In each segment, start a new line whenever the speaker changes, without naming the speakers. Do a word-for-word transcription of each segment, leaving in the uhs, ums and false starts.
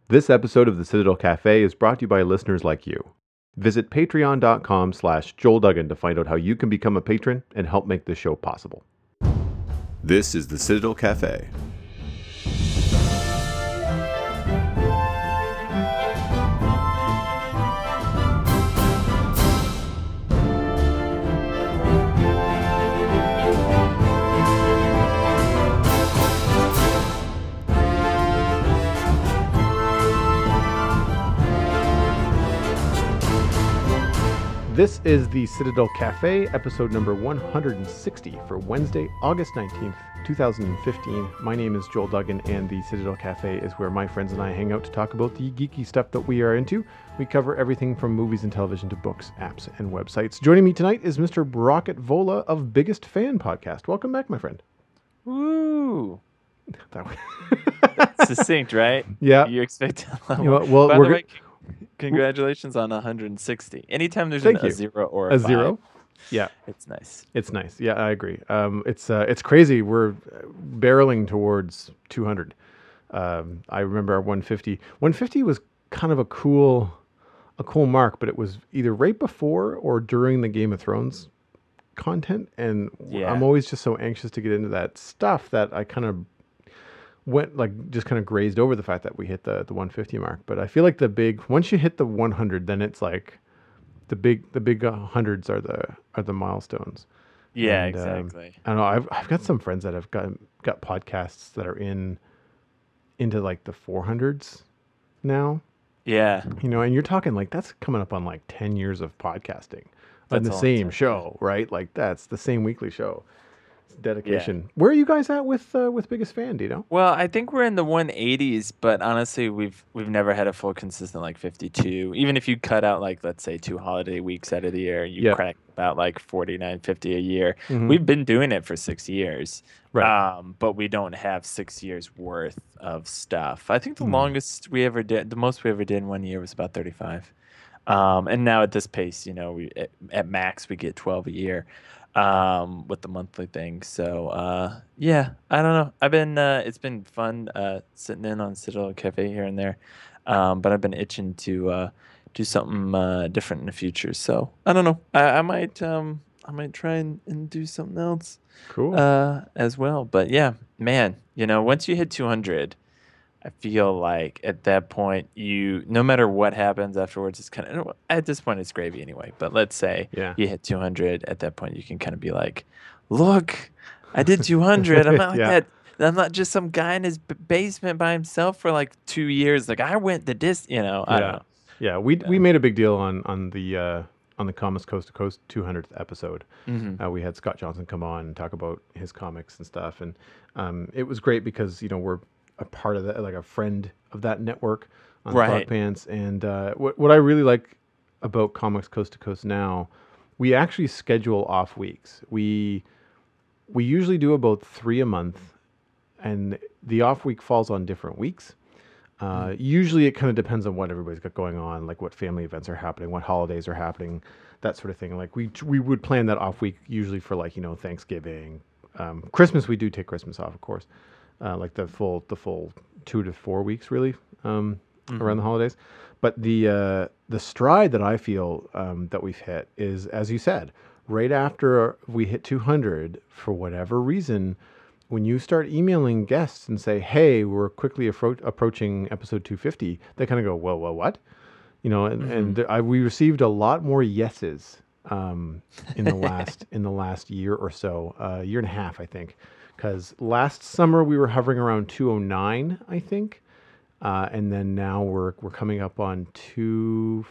This episode of the Citadel Cafe is brought to you by listeners like you. Visit patreon.com slash Joel Duggan to find out how you can become a patron and help make this show possible. This is the Citadel Cafe. This is the Citadel Cafe, episode number one hundred sixty for Wednesday, August nineteenth, twenty fifteen. My name is Joel Duggan, and the Citadel Cafe is where my friends and I hang out to talk about the geeky stuff that we are into. We cover everything from movies and television to books, apps, and websites. Joining me tonight is Mister Brockett Vola of Biggest Fan Podcast. Welcome back, my friend.
Woo!
That way.
Succinct, right?
Yeah.
You expect a
You know what, well,
By
we're
the
go-
way, congratulations on one hundred sixty. Anytime there's
Thank
an, a
you.
zero or a,
a
five,
zero. Yeah.
it's nice.
It's nice. Yeah, I agree. Um, it's uh, it's crazy. We're barreling towards two hundred. Um, I remember our one fifty. one fifty was kind of a cool, a cool mark, but it was either right before or during the Game of Thrones content, and
Yeah.
I'm always just so anxious to get into that stuff that I kind of went like just kind of grazed over the fact that we hit the the one fifty mark. But I feel like the big once you hit the one hundred, then it's like the big the big uh, hundreds are the are the milestones.
Yeah,
And, um,
exactly.
I don't know. I've I've got some friends that have got got podcasts that are in into like the four hundreds now.
Yeah.
You know, and you're talking like that's coming up on like ten years of podcasting on
That's
the
a long
same
time,
show, right? Like that's the same weekly show. It's dedication. Where are you guys at with uh, with Biggest Fan? Do you know?
Well, I think we're in the one eighties, but honestly, we've we've never had a full consistent like fifty-two. Even if you cut out like let's say two holiday weeks out of the year, you
Yep.
crack about like forty-nine, fifty a year.
Mhm.
We've been doing it for six years.
Right.
Um, but we don't have six years worth of stuff. I think the
Mm.
longest we ever did, the most we ever did in one year was about thirty-five. Um, and now at this pace, you know, we at, at max we get twelve a year um with the monthly thing. So uh yeah, I don't know. I've been uh it's been fun uh sitting in on Citadel Cafe here and there. Um but I've been itching to uh do something uh different in the future. So I don't know. I, I might um I might try and, and do something else
Cool.
uh as well. But yeah, man, you know, once you hit two hundred, I feel like at that point, you no matter what happens afterwards, it's kind of at this point it's gravy anyway. But let's say
Yeah.
you hit two hundred, at that point you can kind of be like, "Look, I did two hundred. I'm not like
Yeah.
that. I'm not just some guy in his b- basement by himself for like two years. Like I went the dis, you know. I
Yeah.
don't know.
Yeah, we we
Yeah.
made a big deal on on the uh, on the Comics Coast to Coast two hundredth episode.
Mhm.
Uh, we had Scott Johnson come on and talk about his comics and stuff, and um, it was great because you know we're a part of that, like a friend of that network on Frog
Right.
Pants. And uh, what what I really like about Comics Coast to Coast now, we actually schedule off weeks. We we usually do about three a month, and the off week falls on different weeks. Uh, usually it kind of depends on what everybody's got going on, like what family events are happening, what holidays are happening, that sort of thing. Like we we would plan that off week usually for like, you know, Thanksgiving, um, Christmas. We do take Christmas off, of course, uh, like the full the full two to four weeks really um, around the holidays. But the uh, the stride that I feel um, that we've hit is, as you said, right after we hit two hundred, for whatever reason. When you start emailing guests and say, "Hey, we're quickly appro- approaching episode two fifty," they kind of go, "Whoa, whoa, what?" You know, and, and there, I, we received a lot more yeses um, in the last in the last year or so, uh, year and a half, I think, because last summer we were hovering around two oh nine, I think, uh, and then now we're we're coming up on two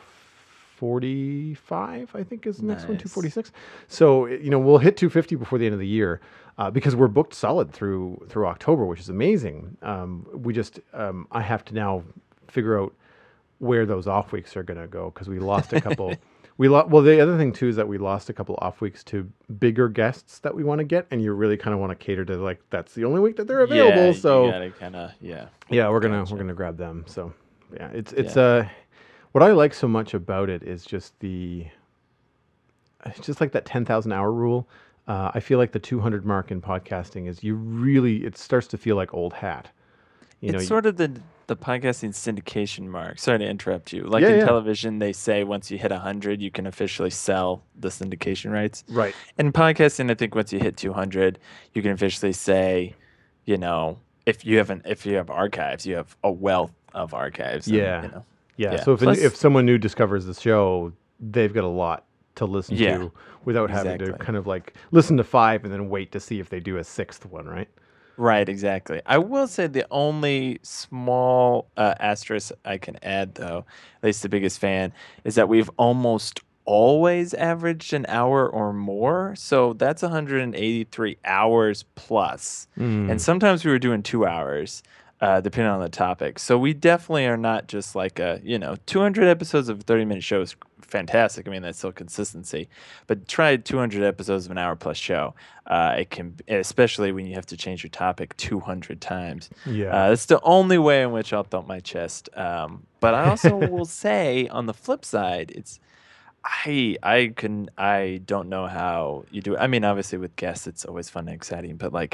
forty-five, I think is the next one,
Nice.
two forty-six. So you know we'll hit two fifty before the end of the year. Uh, because we're booked solid through through October, which is amazing. Um, we just um, I have to now figure out where those off weeks are going to go because we lost a couple. we lo- well, the other thing too is that we lost a couple off weeks to bigger guests that we want to get, and you really kind of want to cater to like that's the only week that they're available.
Yeah,
so
you gotta kind of yeah.
yeah, we're gonna
Gotcha.
we're gonna grab them. So yeah, it's it's
Yeah.
uh what I like so much about it is just the it's just like that ten thousand hour rule. Uh, I feel like the two hundred mark in podcasting is you really, it starts to feel like old hat. You know,
it's
you-
sort of the the podcasting syndication mark. Sorry to interrupt you. Like
Yeah,
in
yeah.
television, they say once you hit one hundred, you can officially sell the syndication rights.
Right.
In podcasting, I think once you hit two hundred, you can officially say, you know, if you have an if you have archives, you have a wealth of archives. And,
Yeah.
you know,
Yeah.
yeah.
So if,
Plus-
if someone new discovers the show, they've got a lot to listen
Yeah,
to without having to
exactly.
kind of like listen to five and then wait to see if they do a sixth one, right?
Right, exactly. I will say the only small uh, asterisk I can add, though, at least the biggest fan, is that we've almost always averaged an hour or more. So that's one hundred eighty-three hours plus.
Mm.
And sometimes we were doing two hours, uh, depending on the topic. So we definitely are not just like a, you know, two hundred episodes of thirty minute shows. Fantastic. I mean, that's still consistency. But try two hundred episodes of an hour plus show. Uh, it can, especially when you have to change your topic two hundred times.
Yeah.
Uh, that's the only way in which I'll thump my chest. Um, but I also will say, on the flip side, it's I I can I don't know how you do it. I mean, obviously with guests, it's always fun and exciting. But like,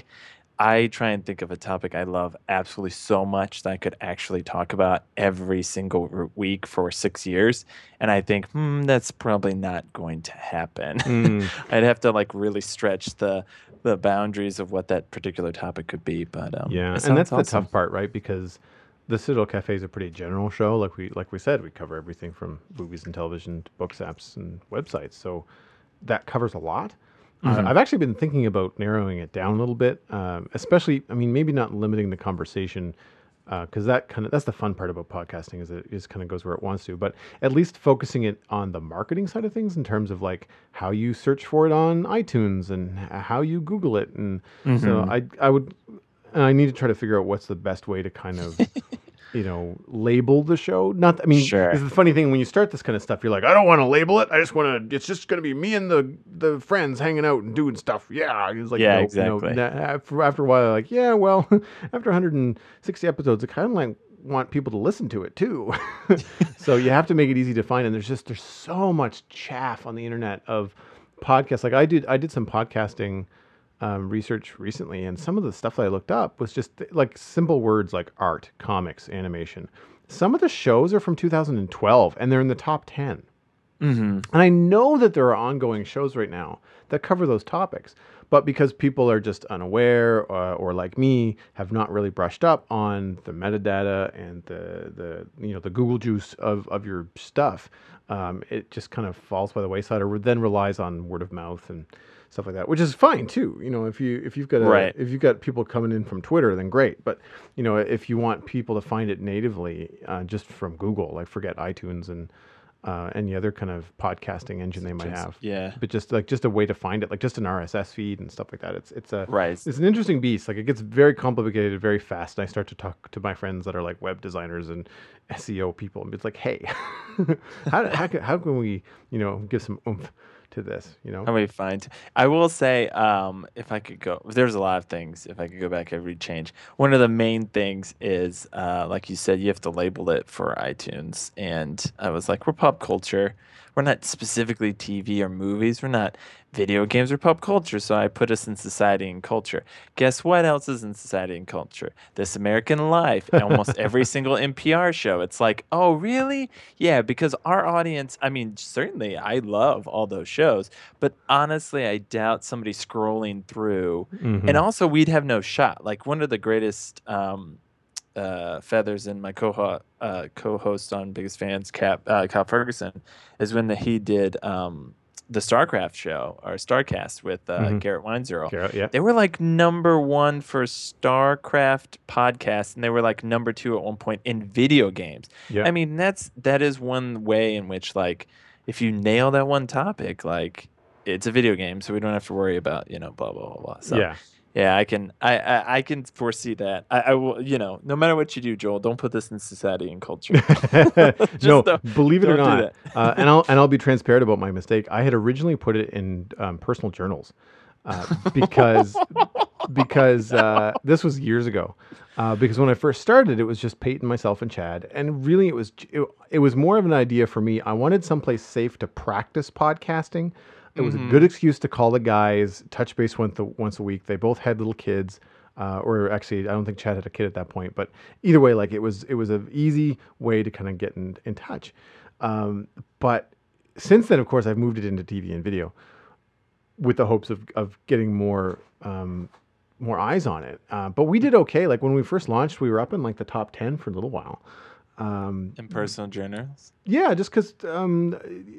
I try and think of a topic I love absolutely so much that I could actually talk about every single r- week for six years. And I think, hmm, that's probably not going to happen.
Mm.
I'd have to like really stretch the the boundaries of what that particular topic could be. But um,
Yeah,
it
and that's
sounds awesome.
the tough part, right? Because the Citadel Cafe is a pretty general show. Like we like we said, we cover everything from movies and television to books, apps, and websites. So that covers a lot. Uh,
Mhm.
I've actually been thinking about narrowing it down a little bit, um, especially. I mean, maybe not limiting the conversation, because that kind of that's the fun part about podcasting is it just kind of goes where it wants to. But at least focusing it on the marketing side of things in terms of like how you search for it on iTunes and h- how you Google it, and so
Mhm.
I I would and I need to try to figure out what's the best way to kind of, you know, label the show. Not, I mean,
Sure.
this is the funny thing when you start this kind of stuff, you're like, I don't want to label it. I just want to. It's just going to be me and the the friends hanging out and doing stuff. Yeah, it's like,
Yeah,
no,
exactly.
No, na- after after a while, like, yeah, well, after one hundred sixty episodes, I kind of like want people to listen to it too. So you have to make it easy to find. And there's just there's so much chaff on the internet of podcasts. Like I did, I did some podcasting um, research recently, and some of the stuff that I looked up was just like simple words like art, comics, animation. Some of the shows are from two thousand twelve, and they're in the top ten.
Mhm.
And I know that there are ongoing shows right now that cover those topics, but because people are just unaware, or, or like me, have not really brushed up on the metadata and the the you know the Google juice of of your stuff, um, it just kind of falls by the wayside, or then relies on word of mouth and stuff like that, which is fine too. You know, if you if you've got a,
Right.
if you've got people coming in from Twitter, then great. But you know, if you want people to find it natively, uh, just from Google, like forget iTunes and uh, any other kind of podcasting engine they might
Just-
have.
yeah.
But just like just a way to find it, like just an R S S feed and stuff like that. It's it's a
Right.
it's an interesting beast. Like it gets very complicated very fast. And I start to talk to my friends that are like web designers and S E O people, and it's like, hey, how how can, how can we you know give some oomph to this? You know.
How we find? I will say, um, if I could go, there's a lot of things. If I could go back, I would change. One of the main things is, uh, like you said, you have to label it for iTunes. And I was like, we're pop culture. We're not specifically T V or movies. We're not video games or pop culture. So I put us in society and culture. Guess what else is in society and culture? This American Life. Almost every single N P R show. It's like, oh, really? Yeah, because our audience, I mean, certainly I love all those shows, but honestly, I doubt somebody scrolling through.
Mhm.
And also, we'd have no shot. Like, one of the greatest um, uh, feathers in my co uh, co-host on Biggest Fans, Cap uh, Kyle Ferguson, is when the, he did um, the StarCraft show or StarCast with uh,
Mhm.
Garrett Weinzierl.
Garrett, yeah.
They were like number one for StarCraft podcasts, and they were like number two at one point in video games.
Yeah.
I mean, that's that is one way in which, like, if you nail that one topic, like, it's a video game, so we don't have to worry about, you know, blah blah blah blah. So
Yeah.
yeah, I can I, I, I can foresee that. I, I will, you know, no matter what you do, Joel, don't put this in society and culture. Just
no,
don't-
believe it or
don't do
not, uh, and I'll and I'll be transparent about my mistake. I had originally put it in um, personal journals uh, because because uh, this was years ago. Uh, because when I first started, it was just Peyton, myself, and Chad, and really it was it, it was more of an idea for me. I wanted someplace safe to practice podcasting. It was a good excuse to call the guys, touch base once a, once a week. They both had little kids. Uh, or actually, I don't think Chad had a kid at that point. But either way, like it was, it was an easy way to kind of get in, in touch. Um, but since then, of course, I've moved it into T V and video with the hopes of, of getting more um, more eyes on it. Uh, but we did okay. Like when we first launched, we were up in like the top ten for a little while. Um,
In personal journals.
yeah, just because um,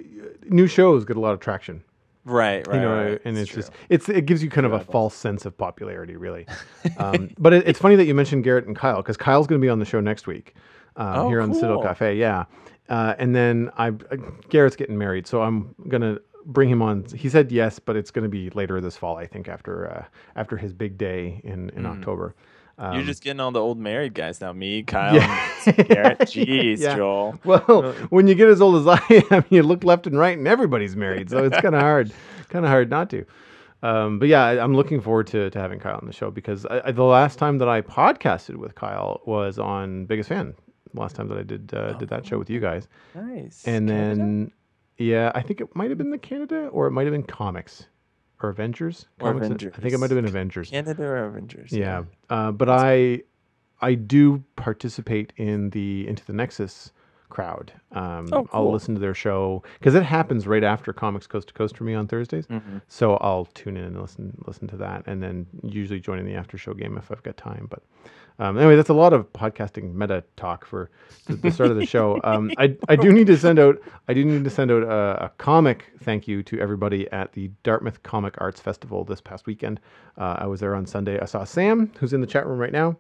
new shows get a lot of traction.
Right, right,
You know,
right.
and it's,
true.
just it's it gives you kind of a
True.
false sense of popularity, really. Um, but it, it's funny that you mentioned Garrett and Kyle because Kyle's going to be on the show next week um,
Oh,
here on the Citadel
cool.
Cafe. Yeah, uh, and then I uh, Garrett's getting married, so I'm gonna bring him on. He said yes, but it's going to be later this fall, I think, after uh, after his big day in in October. Um,
You're just getting all the old married guys now. Me, Kyle,
Yeah.
and Garrett. Jeez,
Yeah.
Joel.
Well,
Really?
when you get as old as I am, you look left and right, and everybody's married, so it's kind of hard, kind of hard not to. Um, but yeah, I, I'm looking forward to, to having Kyle on the show because I, I, the last time that I podcasted with Kyle was on Biggest Fan. Last time that I did uh, did that show with you guys,
Nice.
and
Canada?
then yeah, I think it might have been the Canada or it might have been Comics or Avengers.
Or
Comics,
Avengers.
I think it might have been Avengers.
Canada or Avengers.
Yeah, uh, but I I do participate in the Into the Nexus crowd. Um,
Oh,
I'll
cool.
listen to their show because it happens right after Comics Coast to Coast for me on Thursdays.
Mhm.
So I'll tune in and listen listen to that, and then usually join in the after show game if I've got time. But um, anyway, that's a lot of podcasting meta talk for the, the start of the show. Um, I I do need to send out I do need to send out a, a comic thank you to everybody at the Dartmouth Comic Arts Festival this past weekend. Uh, I was there on Sunday. I saw Sam, who's in the chat room right now.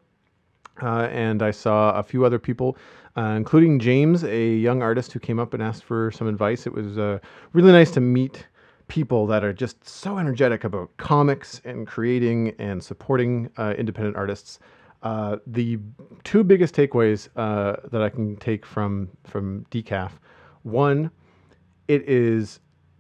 Uh, and I saw a few other people, uh, including James, a young artist who came up and asked for some advice. It was uh, really nice to meet people that are just so energetic about comics and creating and supporting uh, independent artists. Uh, the two biggest takeaways uh, that I can take from from Decaf, one, it is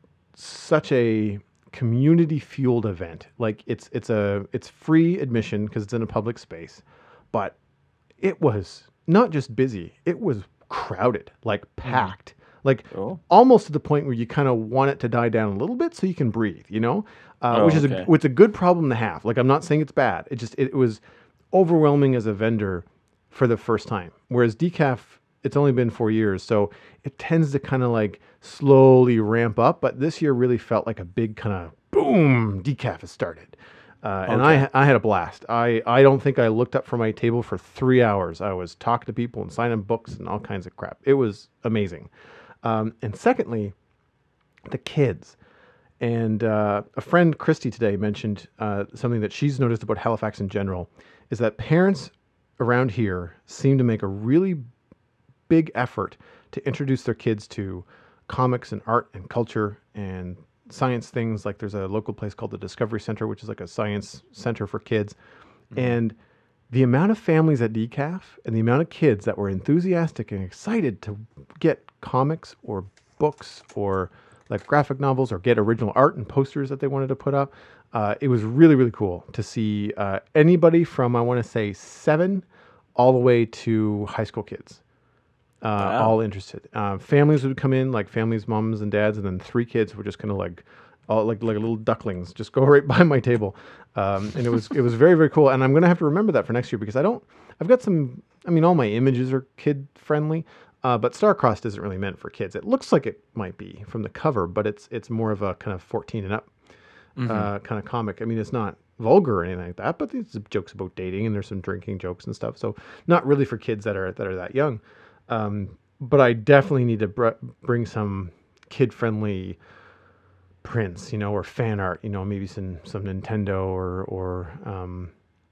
such a community fueled event. Like it's it's a it's free admission because it's in a public space, but it was not just busy, it was crowded, like packed, like
Cool.
almost to the point where you kind of want it to die down a little bit so you can breathe, you know, uh,
Oh,
which is
okay.
a which is a good problem to have. Like I'm not saying it's bad. It just it, was overwhelming as a vendor for the first time. Whereas Decaf, it's only been four years, so it tends to kind of like slowly ramp up. But this year really felt like a big kind of boom. Decaf has started. Uh, and
Okay.
I I had a blast. I, I don't think I looked up from my table for three hours. I was talking to people and signing books and all kinds of crap. It was amazing. Um, and secondly, the kids. And uh, a friend, Christy, today mentioned uh, something that she's noticed about Halifax in general, is that parents around here seem to make a really big effort to introduce their kids to comics and art and culture and science things. Like there's a local place called the Discovery Center, which is like a science center for kids. Mm-hmm. And the amount of families at Decaf and the amount of kids that were enthusiastic and excited to get comics or books or like graphic novels or get original art and posters that they wanted to put up. Uh, it was really, really cool to see uh, anybody from, I want to say, seven all the way to high school kids. Uh,
Wow.
all interested. Uh, families would come in, like families, moms and dads, and then three kids were just kind of like, all like like little ducklings, just go right by my table, um, and it was it was very very cool. And I'm gonna have to remember that for next year because I don't. I've got some. I mean, all my images are kid friendly, uh, but Starcrossed isn't really meant for kids. It looks like it might be from the cover, but it's it's more of a kind of fourteen and up
Mm-hmm.
uh, kind of comic. I mean, it's not vulgar or anything like that, but there's jokes about dating and there's some drinking jokes and stuff. So not really for kids that are that are that young. Um, but I definitely need to br- bring some kid-friendly prints, you know, or fan art, you know, maybe some some Nintendo or or um,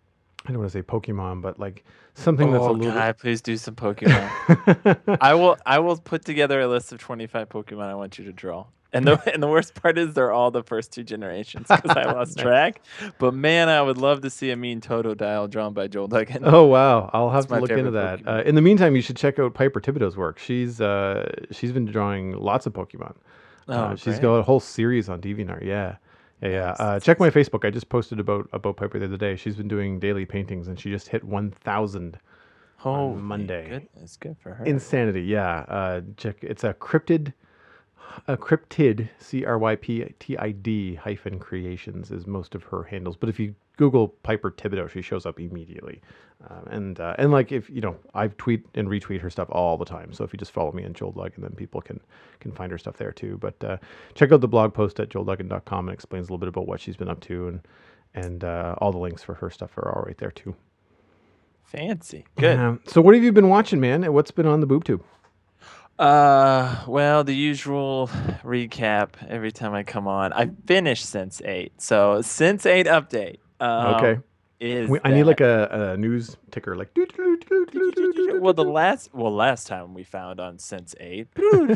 I don't want to say Pokemon, but like something that's a
Oh
little
God, please do some Pokemon.
bit.
I will. I will put together a list of twenty-five Pokemon I want you to draw. And the and the worst part is they're all the first two generations because I lost
Nice.
track. But man, I would love to see a mean Totodile drawn by Joel Duggan.
Oh wow, I'll have
That's
to
my
look into
favorite
that. Uh,
Pokemon.
in the meantime, you should check out Piper Thibodeau's work. She's uh, she's been drawing lots of Pokemon.
Oh,
Uh, she's
great.
got a whole series on DeviantArt. Yeah, yeah, yeah.
Nice.
Uh, check my Facebook. I just posted about about Piper the other day. She's been doing daily paintings, and she just hit one thousand.
Oh,
Monday.
Goodness, good for her.
Insanity. Yeah. Uh, check. It's a cryptid Uh, Cryptid, C R Y P T I D hyphen creations is most of her handles. But if you Google Piper Thibodeau, she shows up immediately. Um, and uh, and like if you know, I tweet and retweet her stuff all the time. So if you just follow me on Joel Duggan, then people can can find her stuff there too. But uh, check out the blog post at joel duggan dot com. It explains a little bit about what she's been up to, and and uh, all the links for her stuff are all right there too.
Fancy, good.
Um, so what have you been watching, man? What's been on the boob tube?
Uh, well, the usual recap every time I come on. I finished Sense eight. So, Sense eight update. Um,
Okay.
Is
We, I need
that-
like a, a news ticker, like.
well, the last well last time we found on Sense eight.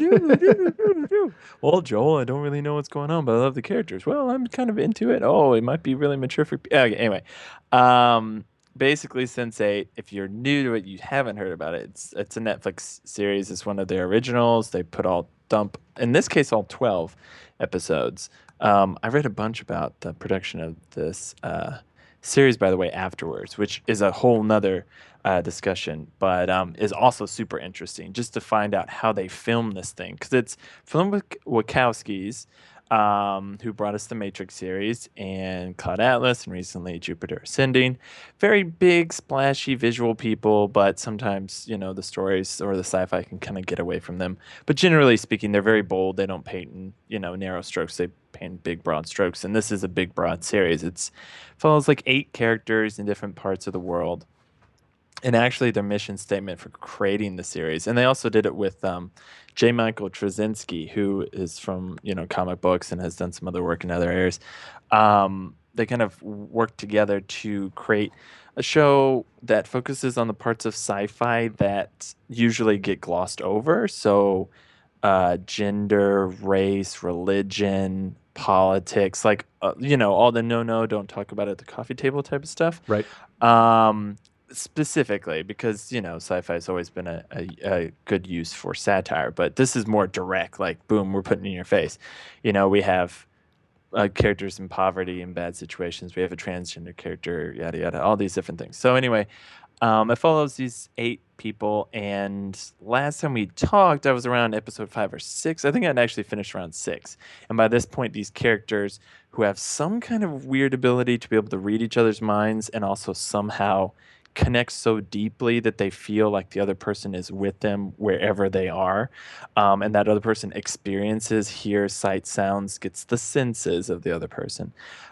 Well, Joel, I don't really know what's going on, but I love the characters. Well, I'm kind of into it. Oh, it might be really mature for. pe- Okay, anyway, um, basically, Sense eight. If you're new to it, you haven't heard about it. It's it's a Netflix series. It's one of their originals. They put all dump in this case all twelve episodes. Um, I read a bunch about the production of this uh, series, by the way, afterwards, which is a whole nother uh, discussion, but um, is also super interesting just to find out how they filmed this thing. Because it's from the Wachowskis, um, who brought us the Matrix series, and Cloud Atlas, and recently Jupiter Ascending. Very big, splashy visual people, but sometimes, you know, the stories or the sci-fi can kind of get away from them. But generally speaking, they're very bold. They don't paint in, you know, narrow strokes. They paint big, broad strokes. And this is a big, broad series. It's follows like eight characters in different parts of the world. And actually, their mission statement for creating the series, and they also did it with um, J. Michael Straczynski, who is from you know comic books and has done some other work in other areas. Um, they kind of worked together to create a show that focuses on the parts of sci-fi that usually get glossed over. So, uh, gender, race, religion, politics, like uh, you know, all the no, no, don't talk about it at the coffee table type of stuff.
Right.
Um, specifically because you know sci-fi has always been a, a, a good use for satire, but this is more direct, like boom, we're putting it in your face. You know, we have uh, characters in poverty and bad situations, we have a transgender character, yada yada, all these different things. So anyway, um, it follows these eight people, and last time we talked I was around episode five or six. I think I'd actually finished around six, and by this point these characters who have some kind of weird ability to be able to read each other's minds and also somehow connect so deeply that they feel like the other person is with them wherever they are, um, and that other person experiences, hears, sights, sounds, gets the senses of the other person.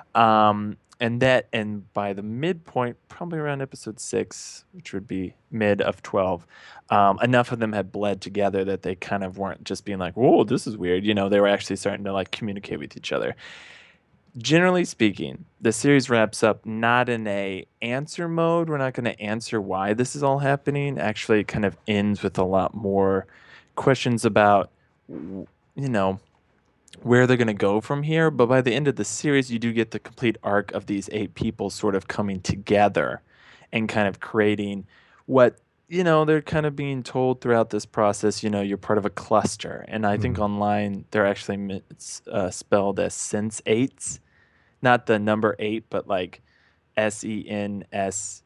Um, and that, and by the midpoint, probably around episode six, which would be mid of twelve, um, enough of them had bled together that they kind of weren't just being like, whoa, this is weird. You know, they were actually starting to like communicate with each other. Generally speaking, the series wraps up not in a answer mode. We're not going to answer why this is all happening. Actually, it kind of ends with a lot more questions about, w- you know, where they're going to go from here. But by the end of the series, you do get the complete arc of these eight people sort of coming together and kind of creating what, you know, they're kind of being told throughout this process, you know, you're part of a cluster. And I think
Mhm.
online they're actually mi- it's, uh, spelled as sense eights, not the number eight, but like S E N S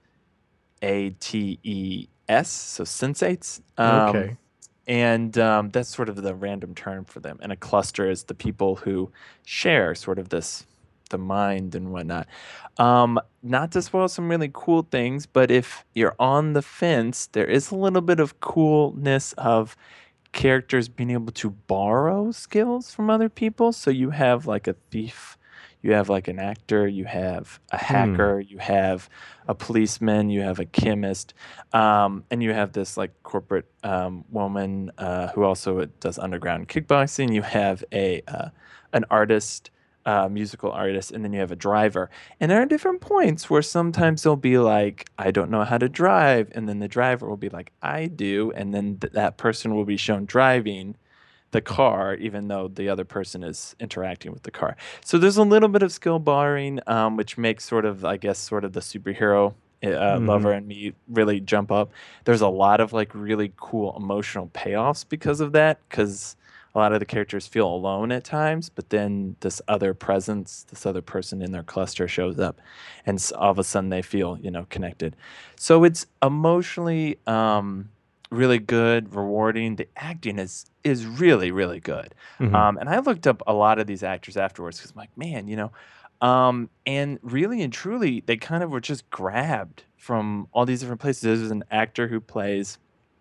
A T E S, so sensates. Um,
Okay.
And um, that's sort of the random term for them. And a cluster is the people who share sort of this, the mind and whatnot. Um, not to spoil some really cool things, but if you're on the fence, there is a little bit of coolness of characters being able to borrow skills from other people. So you have like a thief, you have like an actor, you have a hacker, you have a policeman, you have a chemist, um, and you have this like corporate um, woman uh, who also does underground kickboxing. You have a uh, an artist, uh, musical artist, and then you have a driver. And there are different points where sometimes they'll be like, I don't know how to drive. And then the driver will be like, I do. And then th- that person will be shown driving the car, even though the other person is interacting with the car. So there's a little bit of skill barring, um, which makes sort of, I guess, sort of the superhero uh,
Mhm.
lover and me really jump up. There's a lot of like really cool emotional payoffs because of that, because a lot of the characters feel alone at times, but then this other presence, this other person in their cluster shows up, and s- all of a sudden they feel, you know, connected. So it's emotionally um, really good, rewarding. The acting is is really really good.
Hmm.
Um, and I looked up a lot of these actors afterwards because I'm like, man, you know, um, and really and truly, they kind of were just grabbed from all these different places. There's an actor who plays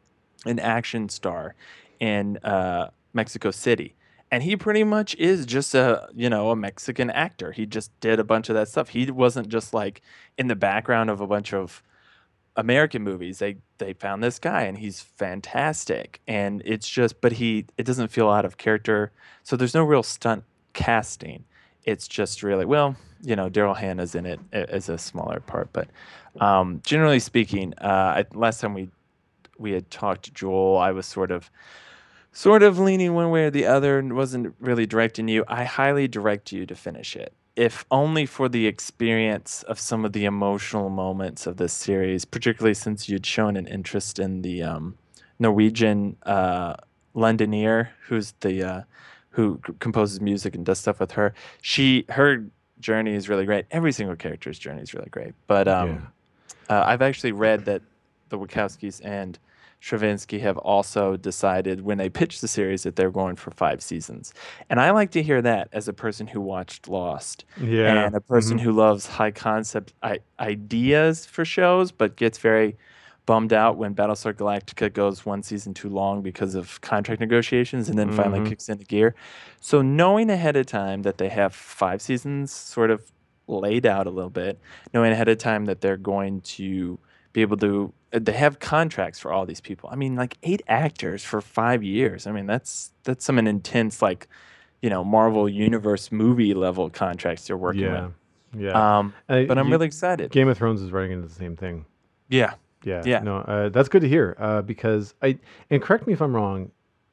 an action star in uh, Mexico City. And he pretty much is just a, you know, a Mexican actor. He just did a bunch of that stuff. He wasn't just like in the background of a bunch of American movies. They they found this guy and he's fantastic. And it's just but he it doesn't feel out of character. So there's no real stunt casting. It's just really well, you know, Daryl Hannah's in it a- as a smaller part, but um, generally speaking, uh, I, last time we we had talked to Joel, I was sort of sort of leaning one way or the other and wasn't really directing you. I highly direct you to finish it. If only for the experience of some of the emotional moments of this series, particularly since you'd shown an interest in the um, Norwegian uh, Londoner, who's the uh, who c- composes music and does stuff with her. She her journey is really great. Every single character's journey is really great. But
Yeah.
um, uh, I've actually read that the Wachowskis and Stravinsky have also decided when they pitched the series that they're going for five seasons. And I like to hear that as a person who watched Lost
Yeah.
and a person
Hmm.
who loves high concept I- ideas for shows, but gets very bummed out when Battlestar Galactica goes one season too long because of contract negotiations and then finally
Hmm.
kicks into gear. So knowing ahead of time that they have five seasons sort of laid out a little bit, knowing ahead of time that they're going to be able to uh, they have contracts for all these people. I mean, like eight actors for five years. I mean, that's that's some intense, like, you know, Marvel Universe movie level contracts they're working with.
Yeah. Yeah.
Um,
Uh,
but I'm
you,
really excited.
Game of Thrones is running into the same thing.
Yeah,
Yeah.
yeah.
No, uh, that's good to hear. Uh, because I and correct me if I'm wrong.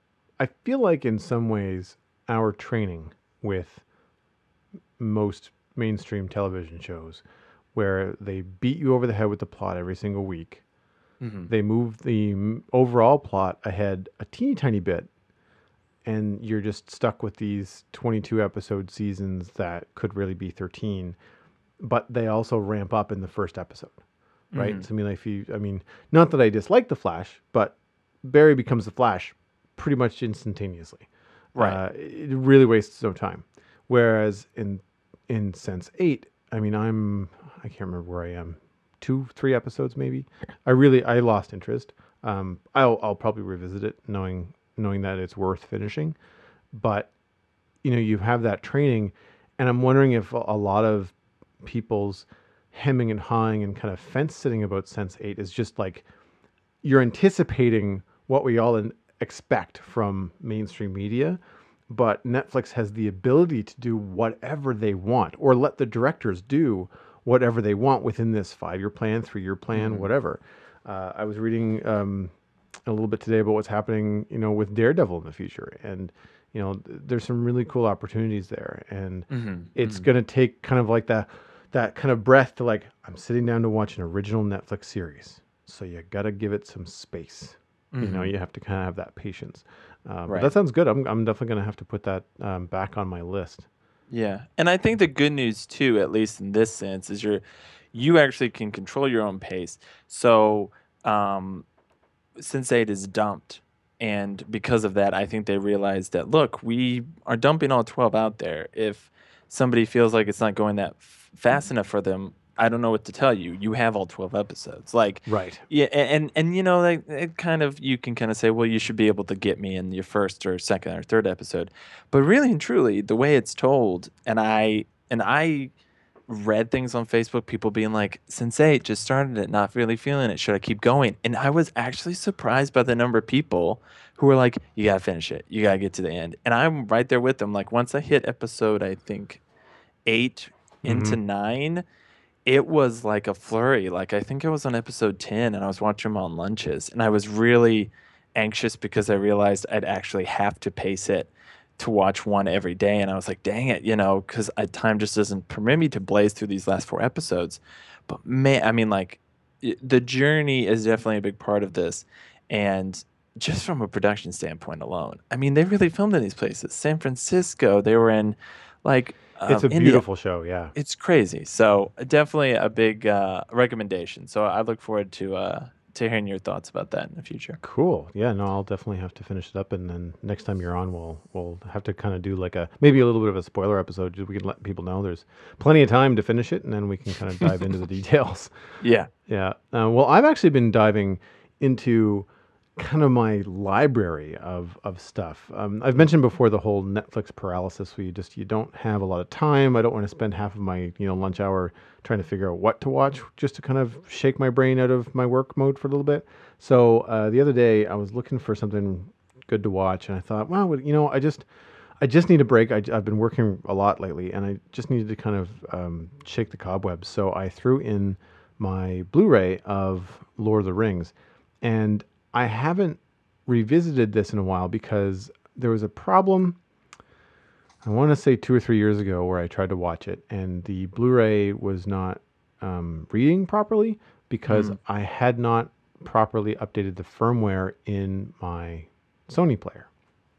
I feel like in some ways our training with most mainstream television shows, where they beat you over the head with the plot every single week,
Hmm.
they move the m- overall plot ahead a teeny tiny bit, and you're just stuck with these twenty-two episode seasons that could really be thirteen, but they also ramp up in the first episode, right?
Hmm.
So I mean, like, if you, I mean, not that I dislike the Flash, but Barry becomes the Flash pretty much instantaneously.
Right.
Uh, it really wastes no time. Whereas in in Sense Eight, I mean, I'm I can't remember where I am, two, three episodes maybe. I really I lost interest. Um, I'll I'll probably revisit it, knowing knowing that it's worth finishing. But you know, you have that training, and I'm wondering if a a lot of people's hemming and hawing and kind of fence sitting about Sense Eight is just like you're anticipating what we all in, expect from mainstream media, but Netflix has the ability to do whatever they want or let the directors do whatever they want within this five year plan, three year plan,
Hmm.
whatever. Uh, I was reading um, a little bit today about what's happening, you know, with Daredevil in the future, and you know, th- there's some really cool opportunities there, and
Hmm.
it's
Hmm.
going to take kind of like that that kind of breath to like I'm sitting down to watch an original Netflix series, so you got to give it some space. You know,
Hmm.
you have to kind of have that patience. Um, but that
Right.
sounds good. I'm I'm definitely going to have to put that um, back on my list.
Yeah. And I think the good news too, at least in this sense, is you're you actually can control your own pace. So um Sense eight is dumped. And because of that, I think they realized that, look, we are dumping all twelve out there. If somebody feels like it's not going that f- fast enough for them, I don't know what to tell you. You have all twelve episodes. Like,
Right.
yeah, a- and, and, you know, like, it kind of, you can kind of say, well, you should be able to get me in your first or second or third episode. But really and truly, the way it's told, and I, and I, read things on Facebook, people being like, Sensei, just started it, not really feeling it. Should I keep going? And I was actually surprised by the number of people who were like, you gotta finish it. You gotta get to the end. And I'm right there with them. Like once I hit episode, I think eight into
Mm-hmm.
nine, it was like a flurry. Like I think I was on episode ten and I was watching them on lunches. And I was really anxious because I realized I'd actually have to pace it to watch one every day. And I was like, dang it, you know, because time just doesn't permit me to blaze through these last four episodes. But man, I mean, like i- the journey is definitely a big part of this. And just from a production standpoint alone, I mean, they really filmed in these places. San Francisco, they were in like
It's
um,
a
India.
beautiful show. Yeah.
It's crazy. So definitely a big uh, recommendation. So I look forward to uh, to hearing your thoughts about that in the future.
Cool. Yeah, no, I'll definitely have to finish it up, and then next time you're on, we'll we'll have to kind of do like a maybe a little bit of a spoiler episode. Just we can let people know there's plenty of time to finish it, and then we can kind of dive into the details.
Yeah.
Yeah. Uh, well, I've actually been diving into kind of my library of of stuff. Um, I've mentioned before the whole Netflix paralysis, where you just you don't have a lot of time. I don't want to spend half of my you know lunch hour trying to figure out what to watch, just to kind of shake my brain out of my work mode for a little bit. So uh, the other day, I was looking for something good to watch, and I thought, wow, you know, I just I just need a break. I, have been working a lot lately, and I just needed to kind of um, shake the cobwebs. So I threw in my Blu-ray of Lord of the Rings, and I haven't revisited this in a while because there was a problem, I want to say two or three years ago, where I tried to watch it and the Blu-ray was not um, reading properly because
Mm.
I had not properly updated the firmware in my Sony player.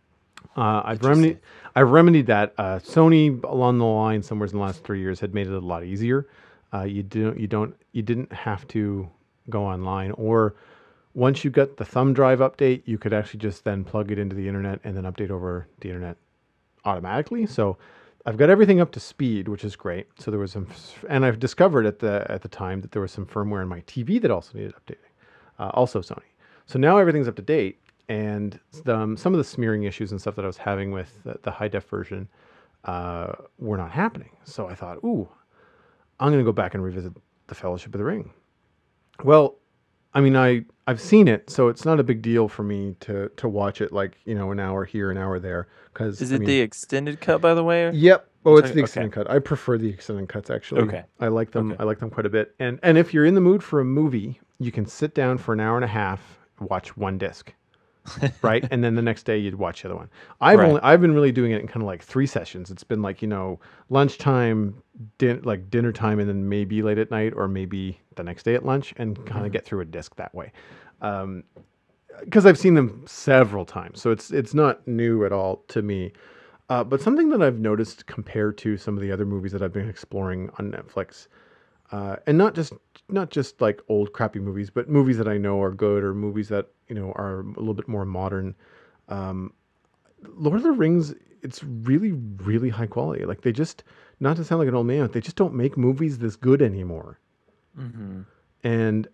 Uh, I've remedied,
Interesting.
I've remedied that. Uh, Sony, along the line, somewhere in the last three years, had made it a lot easier. Uh, you don't, you don't, you didn't have to go online, or once you got the thumb drive update, you could actually just then plug it into the internet and then update over the internet automatically. So I've got everything up to speed, which is great. So there was some, and I've discovered at the at the time that there was some firmware in my T V that also needed updating, uh, also Sony. So now everything's up to date, and um, some of the smearing issues and stuff that I was having with the, the high def version uh, were not happening. So I thought, ooh, I'm going to go back and revisit the Fellowship of the Ring. Well, I mean, I I've seen it, so it's not a big deal for me to to watch it like you know an hour here, an hour there. Because
Is
I
it
mean,
the extended cut, by the way?
yep. Oh,
You're
it's
talking-
the
okay.
extended cut. I prefer the extended cuts actually.
Okay.
I like them.
Okay.
I like them quite a bit. And and if you're in the mood for a movie, you can sit down for an hour and a half, watch one disc, right? And then the next day you'd watch the other one. I've
Right.
only I've been really doing it in kind of like three sessions. It's been like you know lunchtime, din- like dinner time, and then maybe late at night, or maybe the next day at lunch, and kind of
Mhm.
get through a disc that way. Um, because I've seen them several times, so it's it's not new at all to me. Uh, but something that I've noticed compared to some of the other movies that I've been exploring on Netflix, uh, and not just not just like old crappy movies, but movies that I know are good, or movies that you know are a little bit more modern. Um, Lord of the Rings, it's really really high quality. Like they just, not to sound like an old man, they just don't make movies this good anymore.
Mm-hmm.
And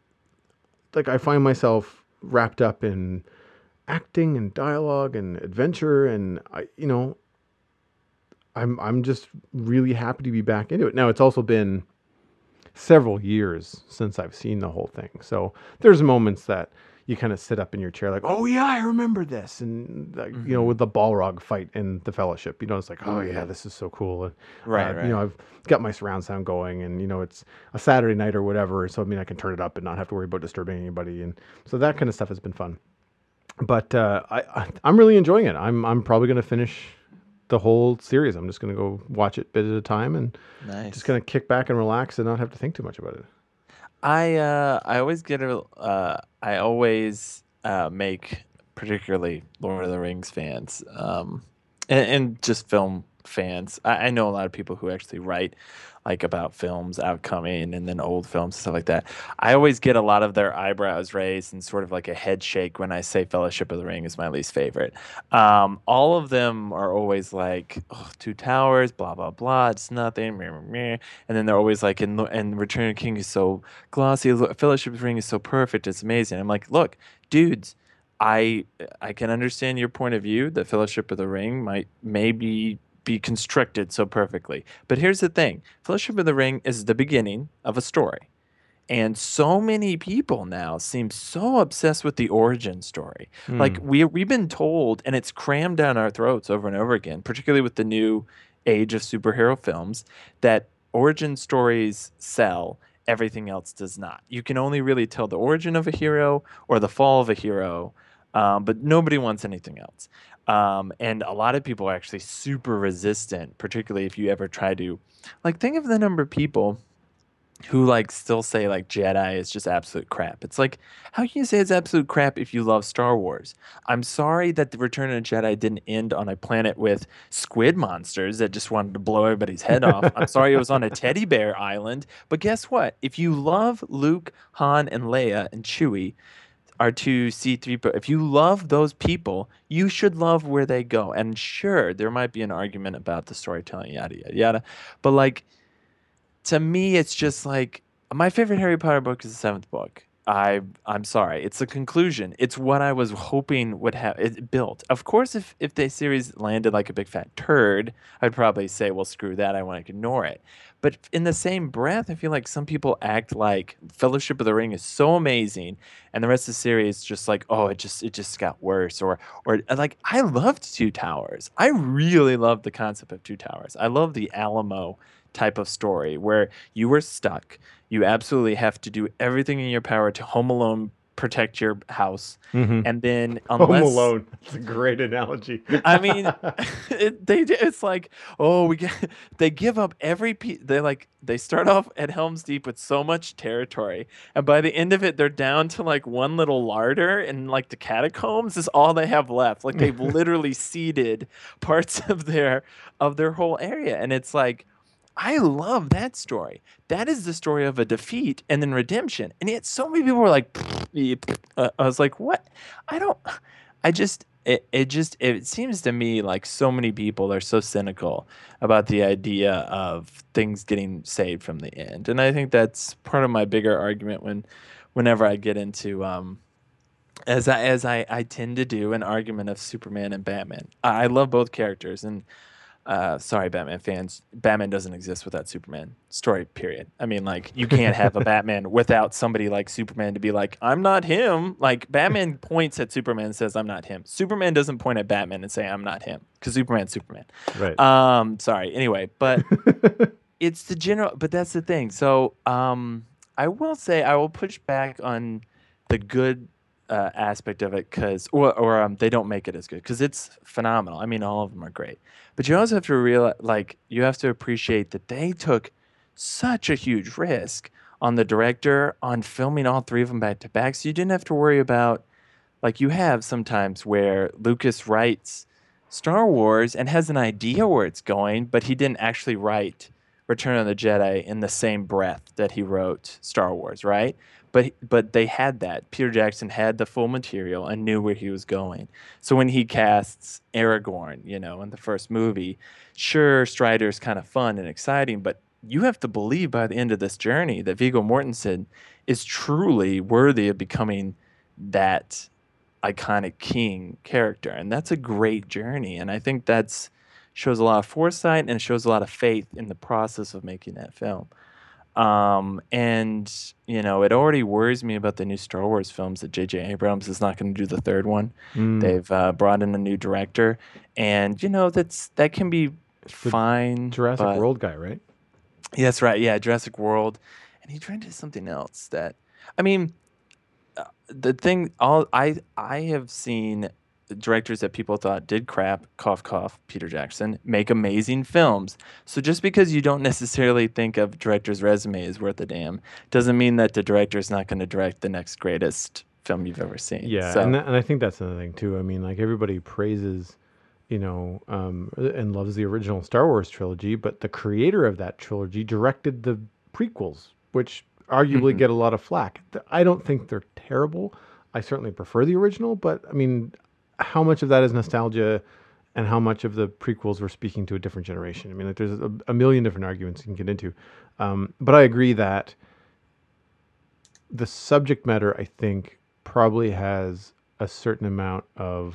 like I find myself wrapped up in acting and dialogue and adventure, and I, you know, I'm I'm just really happy to be back into it. Now it's also been several years since I've seen the whole thing, so there's moments that you kind of sit up in your chair like, oh yeah, I remember this, and like, you know,
Mhm.
with the Balrog fight in the Fellowship, you know, it's like, oh yeah, this is so cool, and
Right,
uh,
right.
you know, I've got my surround sound going, and you know, it's a Saturday night or whatever, so I mean, I can turn it up and not have to worry about disturbing anybody, and so that kind of stuff has been fun. But uh, I, I I'm really enjoying it. I'm I'm probably gonna finish the whole series. I'm just gonna go watch it bit at a time, and
Nice.
just gonna kick back and relax and not have to think too much about it.
I uh I always get a uh I always uh make particularly Lord of the Rings fans um and, and just film fans. I, I know a lot of people who actually write like about films outcoming and then old films and stuff like that. I always get a lot of their eyebrows raised and sort of like a head shake when I say Fellowship of the Ring is my least favorite. Um, all of them are always like, oh, Two Towers, blah blah blah. It's nothing, meh, meh, meh. And then they're always like, and and Return of the King is so glossy. Lo- Fellowship of the Ring is so perfect. It's amazing. I'm like, look, dudes, I I can understand your point of view that Fellowship of the Ring might maybe be constructed so perfectly. But here's the thing: Fellowship of the Ring is the beginning of a story. And so many people now seem so obsessed with the origin story. Like
Hmm.
we we've been told, and it's crammed down our throats over and over again, particularly with the new age of superhero films, that origin stories sell, everything else does not. You can only really tell the origin of a hero or the fall of a hero, um, but nobody wants anything else. Um, and a lot of people are actually super resistant, particularly if you ever try to, like, think of the number of people who like still say like Jedi is just absolute crap. It's like, how can you say it's absolute crap if you love Star Wars? I'm sorry that the Return of the Jedi didn't end on a planet with squid monsters that just wanted to blow everybody's head off. I'm sorry it was on a teddy bear island. But guess what? If you love Luke, Han, and Leia and Chewie, R two, C three, but if you love those people, you should love where they go. And sure, there might be an argument about the storytelling, yada yada yada. But like, to me, it's just like my favorite Harry Potter book is the seventh book. I I'm sorry, it's the conclusion. It's what I was hoping would have it built. Of course, if if the series landed like a big fat turd, I'd probably say, well, screw that. I want to ignore it. But in the same breath, I feel like some people act like Fellowship of the Ring is so amazing, and the rest of the series just like, oh, it just it just got worse. Or or like I loved Two Towers. I really loved the concept of Two Towers. I love the Alamo type of story where you were stuck. You absolutely have to do everything in your power to Home Alone protect your house.
Hmm.
And then
Home
unless
Alone. That's a great analogy.
I mean, it, they it's like, oh, we get they give up every piece. They like they start off at Helm's Deep with so much territory, and by the end of it, they're down to like one little larder, and like the catacombs is all they have left. Like they've literally ceded parts of their of their whole area, and it's like, I love that story. That is the story of a defeat and then redemption, and yet so many people were like, uh, I was like, what? I don't. I just it, it just it seems to me like so many people are so cynical about the idea of things getting saved from the end. And I think that's part of my bigger argument when whenever I get into um as I as I, I tend to do an argument of Superman and Batman. I, I love both characters, and uh, sorry, Batman fans. Batman doesn't exist without Superman. Story, period. I mean, like, you can't have a Batman without somebody like Superman to be like, I'm not him. Like, Batman points at Superman and says, I'm not him. Superman doesn't point at Batman and say, I'm not him, because Superman's Superman.
Right.
Um, sorry. Anyway, but it's the general, but that's the thing. So, um, I will say, I will push back on the good uh, aspect of it because, or, or um, they don't make it as good because it's phenomenal. I mean, all of them are great. But you also have to realize, like, you have to appreciate that they took such a huge risk on the director on filming all three of them back to back. So you didn't have to worry about, like, you have sometimes where Lucas writes Star Wars and has an idea where it's going, but he didn't actually write Return of the Jedi in the same breath that he wrote Star Wars, right? But but they had that. Peter Jackson had the full material and knew where he was going. So when he casts Aragorn, you know, in the first movie, sure, Strider's kind of fun and exciting, but you have to believe by the end of this journey that Viggo Mortensen is truly worthy of becoming that iconic king character, and that's a great journey. And I think that's shows a lot of foresight and shows a lot of faith in the process of making that film. Um, and you know, it already worries me about the new Star Wars films that J J. Abrams is not going to do the third one.
Mm.
They've uh, brought in a new director, and you know that's that can be
The
fine.
Jurassic
but
World guy, right?
Yes, right. Yeah, Jurassic World, and he tried to do something else that, I mean, uh, the thing. All I I have seen directors that people thought did crap, cough cough, Peter Jackson, make amazing films. So just because you don't necessarily think of director's resume is worth a damn, doesn't mean that the director is not going to direct the next greatest film you've ever seen.
Yeah,
So
and that, and I think that's another thing too. I mean, like everybody praises, you know, um, and loves the original Star Wars trilogy, but the creator of that trilogy directed the prequels, which arguably
mhm.
get a lot of flack. Th- I don't think they're terrible. I certainly prefer the original, but I mean, how much of that is nostalgia, and how much of the prequels were speaking to a different generation? I mean, like there's a, a million different arguments you can get into, um, but I agree that the subject matter, I think, probably has a certain amount of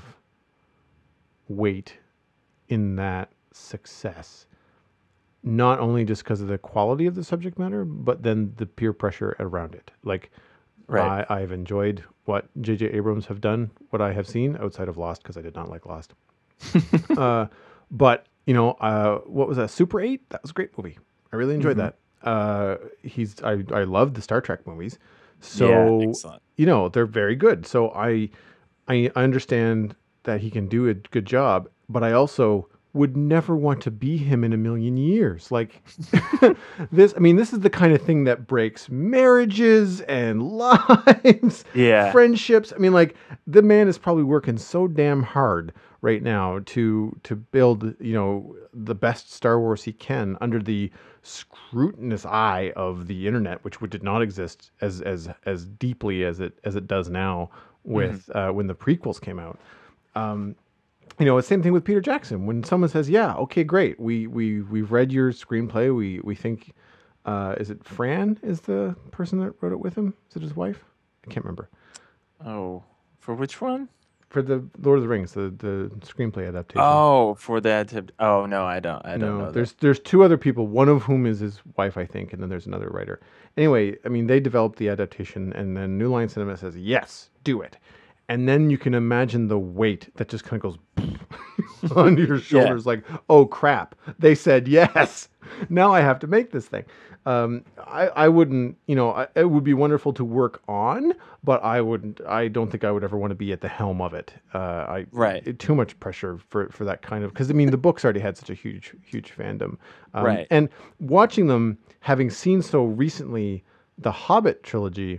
weight in that success. Not only just because of the quality of the subject matter, but then the peer pressure around it. Like,
Right.
I, I've enjoyed what J J. Abrams have done, what I have seen outside of Lost, because I did not like Lost. Uh, but, you know, uh, what was that? Super eight? That was a great movie. I really enjoyed
Mhm.
that. Uh, he's I, I love the Star Trek movies.
Yeah,
So,
excellent.
you know, they're very good. So I, I I understand that he can do a good job, but I also would never want to be him in a million years. Like this, I mean, this is the kind of thing that breaks marriages and lives,
Yeah.
friendships. I mean, like the man is probably working so damn hard right now to to build, you know, the best Star Wars he can under the scrutinous eye of the internet, which would, did not exist as as as deeply as it as it does now with
Mm-hmm.
uh, when the prequels came out. Um, you know, it's the same thing with Peter Jackson. When someone says, "Yeah, okay, great, we we we've read your screenplay. We we think, uh, is it Fran is the person that wrote it with him? Is it his wife? I can't remember."
Oh, for which one?
For the Lord of the Rings, the the screenplay adaptation.
Oh, for that. tip- Oh no, I don't. I don't
No,
know that.
there's there's two other people, one of whom is his wife, I think, and then there's another writer. Anyway, I mean, they developed the adaptation, and then New Line Cinema says, "Yes, do it." And then you can imagine the weight that just kind of goes onto your shoulders, like, "Oh crap, they said yes. Now I have to make this thing." Um, I I wouldn't, you know, I, it would be wonderful to work on, but I wouldn't. I don't think I would ever want to be at the helm of it. Uh, I
Right.
it, too much pressure for for that kind of, because I mean the books already had such a huge huge fandom, um,
Right.
and watching them, having seen so recently the Hobbit trilogy,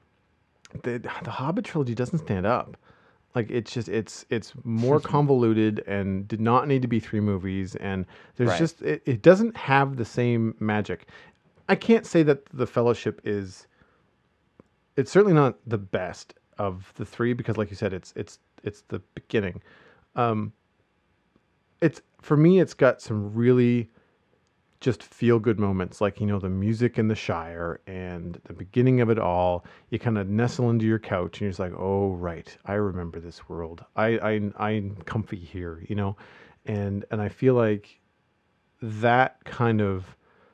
the the Hobbit trilogy doesn't stand up. Like it's just it's it's more convoluted and did not need to be three movies, and there's
Right.
just it, it doesn't have the same magic. I can't say that the Fellowship is. It's certainly not the best of the three because, like you said, it's it's it's the beginning. Um, it's for me, it's got some really just feel good moments, like you know the music in the Shire and the beginning of it all. You kind of nestle into your couch and you're just like, oh right, I remember this world. I I I'm comfy here, you know, and and I feel like that kind of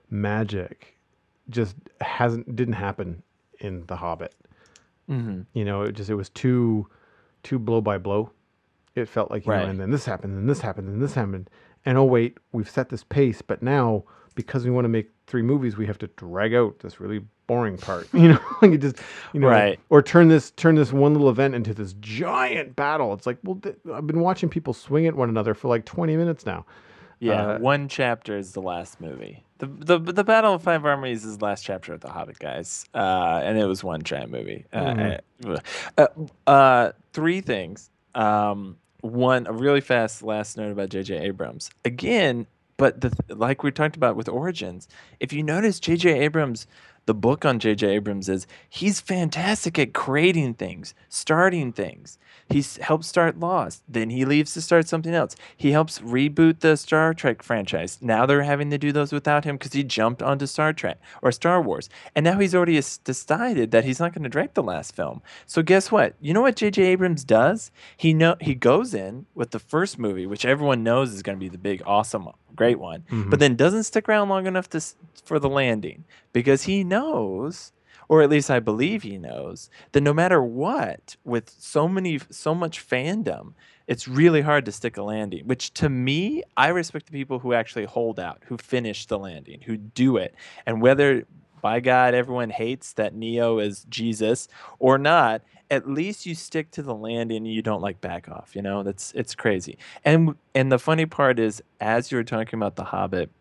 magic just hasn't didn't happen in The Hobbit.
Mm-hmm.
You know, it just it was too too blow by blow. It felt like, you know,
Right.
and then this happened, and this happened, and this happened. And oh wait, we've set this pace, but now because we want to make three movies, we have to drag out this really boring part. You know, like it just, you know,
Right.
or turn this turn this one little event into this giant battle. It's like, well, th- I've been watching people swing at one another for like twenty minutes now.
Yeah.
Uh,
One chapter is the last movie. The the the Battle of Five Armies is the last chapter of The Hobbit, guys. Uh, and it was one giant movie. Uh,
Mhm.
uh, uh, uh, three things. Um, one, a really fast last note about J J. Abrams. Again, but the th- like we talked about with Origins, if you notice J J. Abrams, the book on J J. Abrams is he's fantastic at creating things, starting things. He helps start Lost, then he leaves to start something else. He helps reboot the Star Trek franchise. Now they're having to do those without him because he jumped onto Star Trek or Star Wars, and now he's already s- decided that he's not going to direct the last film. So guess what? You know what J J. Abrams does? He know he goes in with the first movie, which everyone knows is going to be the big, awesome, great one,
Mhm.
but then doesn't stick around long enough to s- for the landing because he knows, or at least I believe he knows, that no matter what, with so many, so much fandom, it's really hard to stick a landing. Which to me, I respect the people who actually hold out, who finish the landing, who do it, and whether by God everyone hates that Neo is Jesus or not, at least you stick to the landing and you don't like back off. You know, that's it's crazy. And and the funny part is, as you were talking about The Hobbit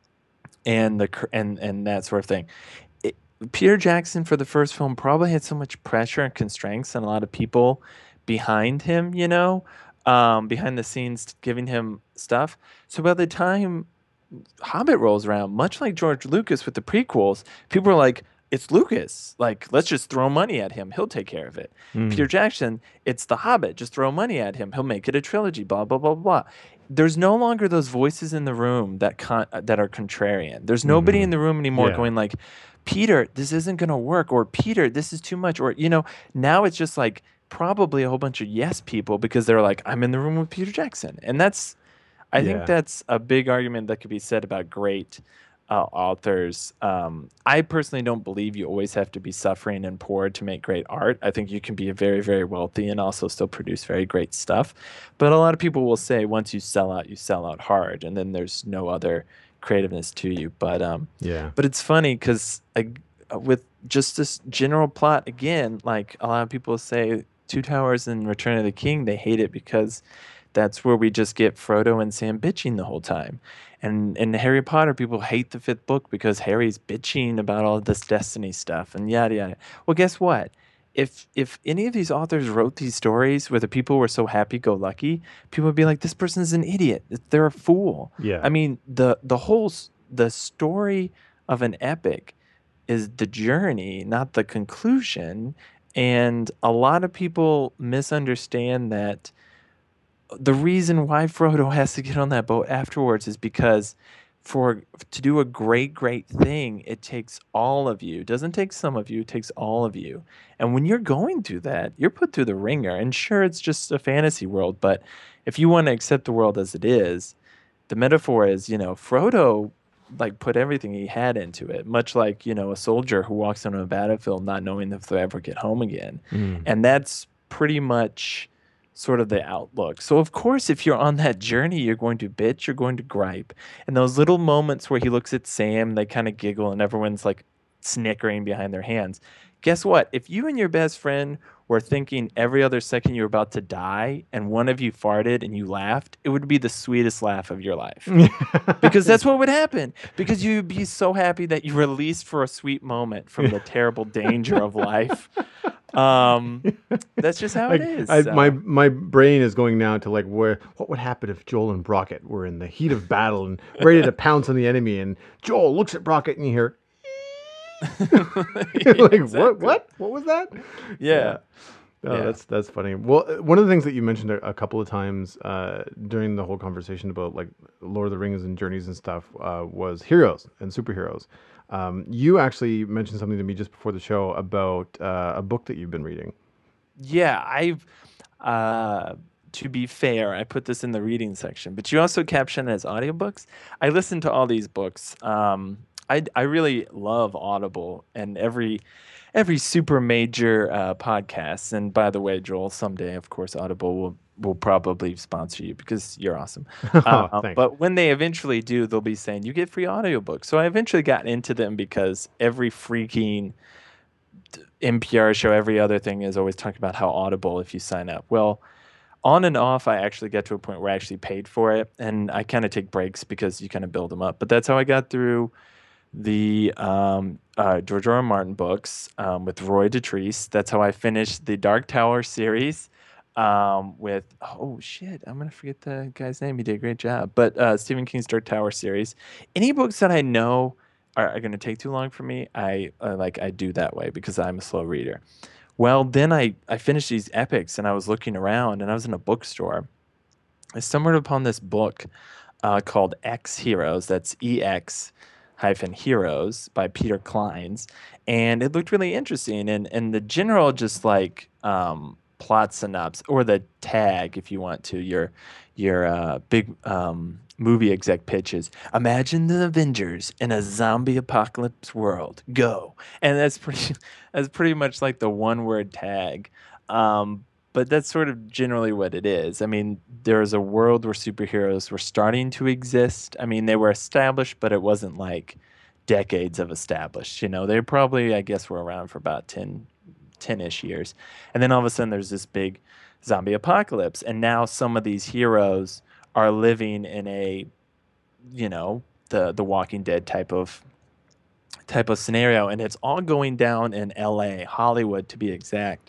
and the cr- and and that sort of thing. It, Peter Jackson for the first film probably had so much pressure and constraints and a lot of people behind him, you know, um, behind the scenes giving him stuff. So by the time Hobbit rolls around, much like George Lucas with the prequels, people are like, it's Lucas. Like, let's just throw money at him. He'll take care of it. Peter
Mm.
Jackson, it's The Hobbit. Just throw money at him. He'll make it a trilogy, blah, blah, blah, blah. There's no longer those voices in the room that con- uh, that are contrarian. There's nobody in
Mhm.
the room anymore
Yeah.
going like, Peter, this isn't going to work, or Peter, this is too much, or, you know, now it's just like probably a whole bunch of yes people because they're like, I'm in the room with Peter Jackson. And that's, I think
Yeah.
that's a big argument that could be said about great uh, authors. Um, I personally don't believe you always have to be suffering and poor to make great art. I think you can be very, very wealthy and also still produce very great stuff. But a lot of people will say once you sell out, you sell out hard, and then there's no other creativeness to you. But um,
Yeah.
but it's funny because with just this general plot again, like a lot of people say, Two Towers and Return of the King, they hate it because That's where we just get Frodo and Sam bitching the whole time. And in Harry Potter, people hate the fifth book because Harry's bitching about all this destiny stuff and yada yada. Well, guess what? If if any of these authors wrote these stories where the people were so happy-go-lucky, people would be like, "This person's an idiot. They're a fool."
Yeah.
I mean, the the whole s- the story of an epic is the journey, not the conclusion. And a lot of people misunderstand that the reason why Frodo has to get on that boat afterwards is because for to do a great, great thing, it takes all of you. It doesn't take some of you, it takes all of you. And when you're going through that, you're put through the ringer. And sure, it's just a fantasy world, but if you want to accept the world as it is, the metaphor is, you know, Frodo like put everything he had into it, much like, you know, a soldier who walks on a battlefield not knowing if they'll ever get home again.
Mm.
And that's pretty much sort of the outlook. So of course, if you're on that journey, you're going to bitch, you're going to gripe. And those little moments where he looks at Sam, they kind of giggle and everyone's like snickering behind their hands. Guess what? If you and your best friend were thinking every other second you were about to die and one of you farted and you laughed, it would be the sweetest laugh of your life. Because that's what would happen. Because you'd be so happy that you released for a sweet moment from the terrible danger of life. Um, that's just how
like,
it is.
I,
so.
my my brain is going now to like where what would happen if Joel and Brockett were in the heat of battle and ready to pounce on the enemy, and Joel looks at Brockett and you hear like
Exactly.
what what what was that?
Yeah.
Oh,
Yeah.
that's that's funny. Well, uh, one of the things that you mentioned a, a couple of times uh, during the whole conversation about like Lord of the Rings and journeys and stuff uh, was heroes and superheroes. Um, you actually mentioned something to me just before the show about uh, a book that you've been reading.
Yeah, I've uh to be fair, I put this in the reading section, but you also caption it as audiobooks. I listen to all these books. Um I I really love Audible and every every super major uh podcast. And by the way, Joel, someday of course Audible will will probably sponsor you because you're awesome.
Oh,
Uh,
thanks.
but when they eventually do, they'll be saying you get free audiobooks. So I eventually got into them because every freaking N P R show, every other thing is always talking about how Audible if you sign up. Well, on and off, I actually get to a point where I actually paid for it, and I kind of take breaks because you kind of build them up. But that's how I got through the um, uh, George R. R. Martin books um, with Roy Dotrice. That's how I finished the Dark Tower series um, with, oh shit, I'm going to forget the guy's name. He did a great job. But uh, Stephen King's Dark Tower series. Any books that I know are, are going to take too long for me, I uh, like I do that way because I'm a slow reader. Well, then I, I finished these epics and I was looking around and I was in a bookstore. I stumbled upon this book uh, called X Heroes. That's E X hyphen Heroes by Peter Kleins. And it looked really interesting. And, and the general just like um, plot synopsis or the tag, if you want to, your, your uh, big um, movie exec pitches. Imagine the Avengers in a zombie apocalypse world. Go. And that's pretty that's pretty much like the one word tag. Um, but that's sort of generally what it is. I mean, there's a world where superheroes were starting to exist. I mean, they were established, but it wasn't like decades of established. You know, they probably, I guess, were around for about ten, ten-ish years. And then all of a sudden there's this big zombie apocalypse. And now some of these heroes are living in a, you know, the the Walking Dead type of type of scenario, and it's all going down in L A, Hollywood to be exact.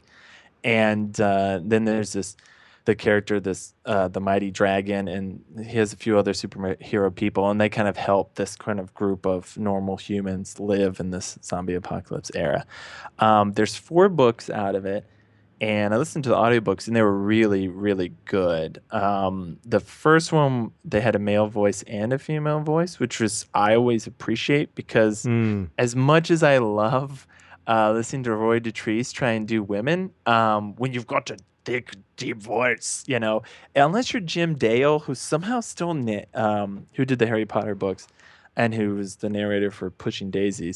And uh, then there's this the character, this uh, the Mighty Dragon, and he has a few other superhero people, and they kind of help this kind of group of normal humans live in this zombie apocalypse era. Um, there's four books out of it, and I listened to the audiobooks, and they were really, really good. Um, the first one, they had a male voice and a female voice, which was I always appreciate because
Mm.
as much as I love uh, listening to Roy Dotrice try and do women, um, when you've got a thick, deep voice, you know, unless you're Jim Dale, who's somehow still na- um, who did the Harry Potter books, and who was the narrator for Pushing Daisies.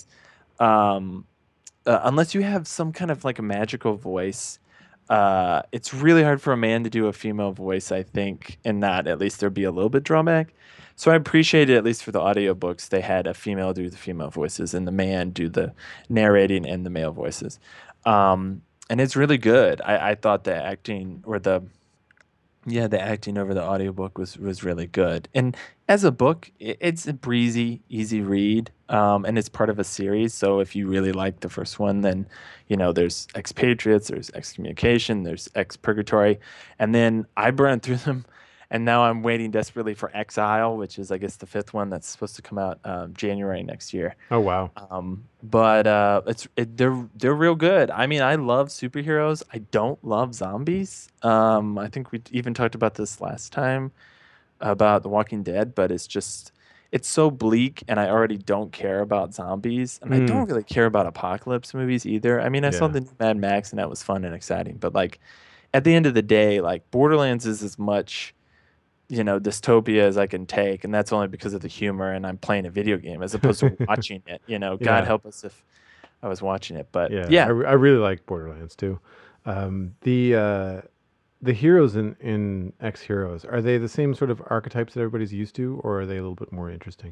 Um, uh, unless you have some kind of like a magical voice, uh, it's really hard for a man to do a female voice, I think, and that at least there'd be a little bit drawback. So I appreciated, at least for the audiobooks, they had a female do the female voices and the man do the narrating and the male voices. Um, and it's really good. I, I thought the acting or the Yeah, the acting over the audiobook was was really good. And as a book, i- it's a breezy, easy read, um, and it's part of a series. So if you really like the first one, then you know there's Expatriates, there's Excommunication, there's Expurgatory, and then I burned through them, and now I'm waiting desperately for Exile, which is I guess the fifth one that's supposed to come out um, January next year.
Oh wow.
Um, but uh, it's it, they're they're real good. I mean, I love superheroes. I don't love zombies. Um, I think we even talked about this last time about The Walking Dead, but it's just it's so bleak, and I already don't care about zombies, and I
Mm,
don't really care about apocalypse movies either. I mean, I saw
yeah.
the new Mad Max, and that was fun and exciting, but like at the end of the day, like Borderlands is as much you know, dystopia as I can take, and that's only because of the humor and I'm playing a video game as opposed to watching it. You know, God
Yeah.
help us if I was watching it. But
Yeah. I,
yeah,
re- I really like Borderlands too. Um, the uh, the heroes in in X Heroes, are they the same sort of archetypes that everybody's used to, or are they a little bit more interesting?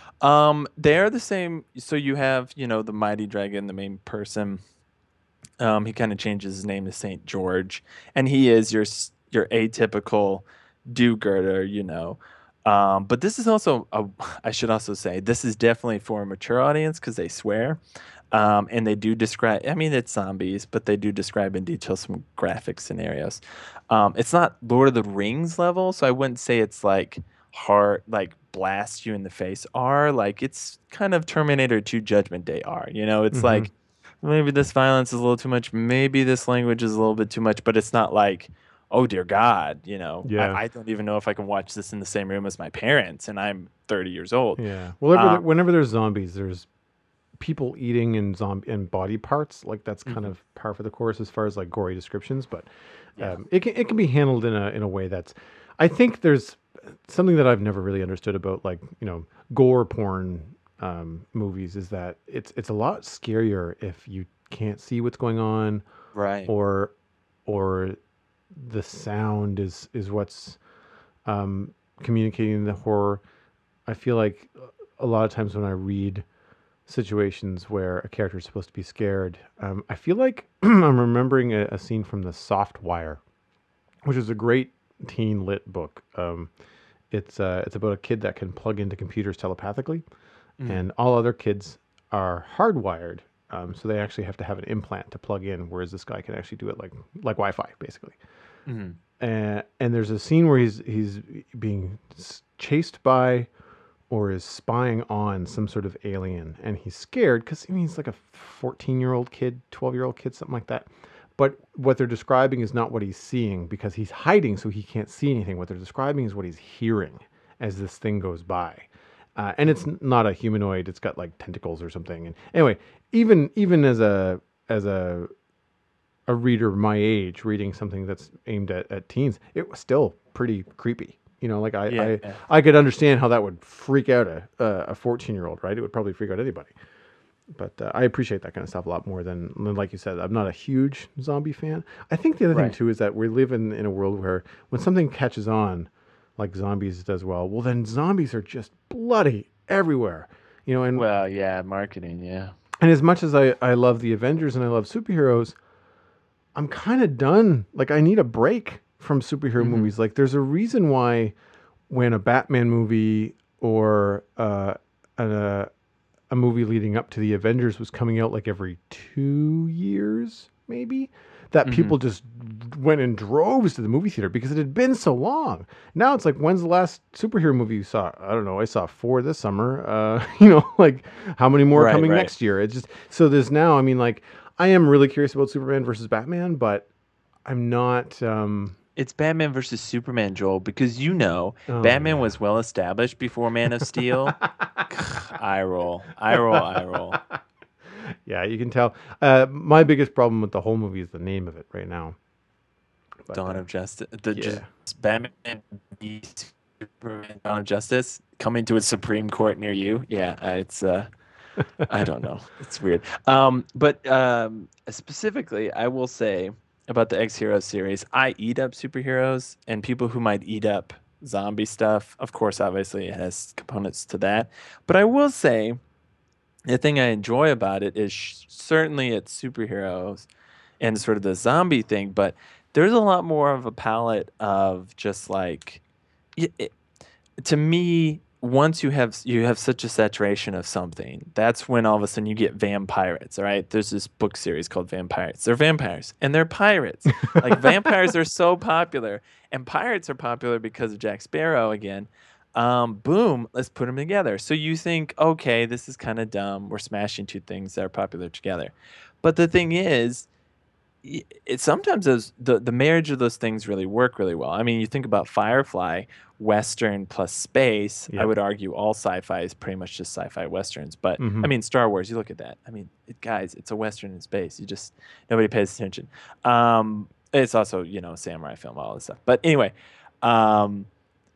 um, they're the same. So you have, you know, the mighty dragon, the main person. Um, he kind of changes his name to Saint George, and he is your s- your atypical do-gooder, you know. Um, but this is also, a, I should also say, this is definitely for a mature audience because they swear. Um, and they do describe, I mean, it's zombies, but they do describe in detail some graphic scenarios. Um, it's not Lord of the Rings level, so I wouldn't say it's like hard, like blast you in the face R. Like it's kind of Terminator two Judgment Day R. You know, it's
Mm-hmm.
like maybe this violence is a little too much, maybe this language is a little bit too much, but it's not like, oh dear God, you know, I,
Yeah.
I don't even know if I can watch this in the same room as my parents, and I'm thirty years old.
Yeah. Well, ever there,
Um,
whenever there's zombies, there's people eating and zombie and body parts. Like that's kind
mhm,
of par for the course as far as like gory descriptions. But
yeah.
um, it can it can be handled in a in a way that's. I think there's something that I've never really understood about like you know gore porn um, movies is that it's it's a lot scarier if you can't see what's going on
Right.
or or the sound is is what's um, communicating the horror. I feel like a lot of times when I read situations where a character is supposed to be scared, um, I feel like I'm remembering a, a scene from The Soft Wire, which is a great teen lit book. Um, it's uh, it's about a kid that can plug into computers telepathically,
Mm,
and all other kids are hardwired. Um, so they actually have to have an implant to plug in, whereas this guy can actually do it like like Wi-Fi, basically.
mm,
And, and there's a scene where he's he's being s- chased by or is spying on some sort of alien, and he's scared because I mean he's like a fourteen year old kid, twelve year old kid, something like that. But what they're describing is not what he's seeing because he's hiding, so he can't see anything. What they're describing is what he's hearing as this thing goes by, uh, and it's n- not a humanoid. It's got like tentacles or something. And anyway, even even as a as a a reader my age reading something that's aimed at, at teens, it was still pretty creepy. You know, like I,
yeah.
I,
Yeah.
I could understand how that would freak out a a fourteen year old, right? It would probably freak out anybody. But uh, I appreciate that kind of stuff a lot more than, than, like you said, I'm not a huge zombie fan. I think the other thing
Right.
too is that we live in, in a world where when something catches on, like zombies does well, well then zombies are just bloody everywhere. You know, and
Well, yeah, marketing, yeah.
and as much as I, I love the Avengers and I love superheroes, I'm kind of done. Like I need a break from superhero
Hmm.
movies. Like there's a reason why when a Batman movie or uh, a, a movie leading up to the Avengers was coming out like every two years, maybe, that
Hmm.
people just went in droves to the movie theater because it had been so long. Now it's like, when's the last superhero movie you saw? I don't know. I saw four this summer. Uh, you know, like how many more are
Right,
coming
right.
next year? It's just so there's now. I mean, like I am really curious about Superman versus Batman, but I'm not. Um,
It's Batman versus Superman, Joel, because you know
oh
Batman
yeah.
was well established before Man of Steel. Eye roll, eye roll, eye roll.
Yeah, you can tell. Uh, my biggest problem with the whole movie is the name of it right now. But
Dawn
uh,
of Justice, the
yeah,
just Batman v Superman, Dawn of Justice coming to a Supreme Court near you. Yeah, uh, it's uh, I don't know, it's weird. Um, but um, specifically, I will say about the X Hero series, I eat up superheroes and people who might eat up zombie stuff. Of course, obviously, it has components to that. But I will say the thing I enjoy about it is sh- certainly it's superheroes and sort of the zombie thing, but there's a lot more of a palette of just like it, it, to me, once you have you have such a saturation of something, that's when all of a sudden you get vampirates. All right, there's this book series called Vampirates. They're vampires and they're pirates. Like vampires are so popular, and pirates are popular because of Jack Sparrow again. Um, boom, let's put them together. So you think, okay, this is kind of dumb. We're smashing two things that are popular together. But the thing is, y- it sometimes those the the marriage of those things really work really well. I mean, you think about Firefly, Western plus space. I
Yep.
would argue all sci-fi is pretty much just sci-fi westerns. But
Hmm.
I mean, Star Wars. You look at that. I mean, it, guys, it's a western in space. You just nobody pays attention. Um, it's also you know a samurai film, all this stuff. But anyway, um,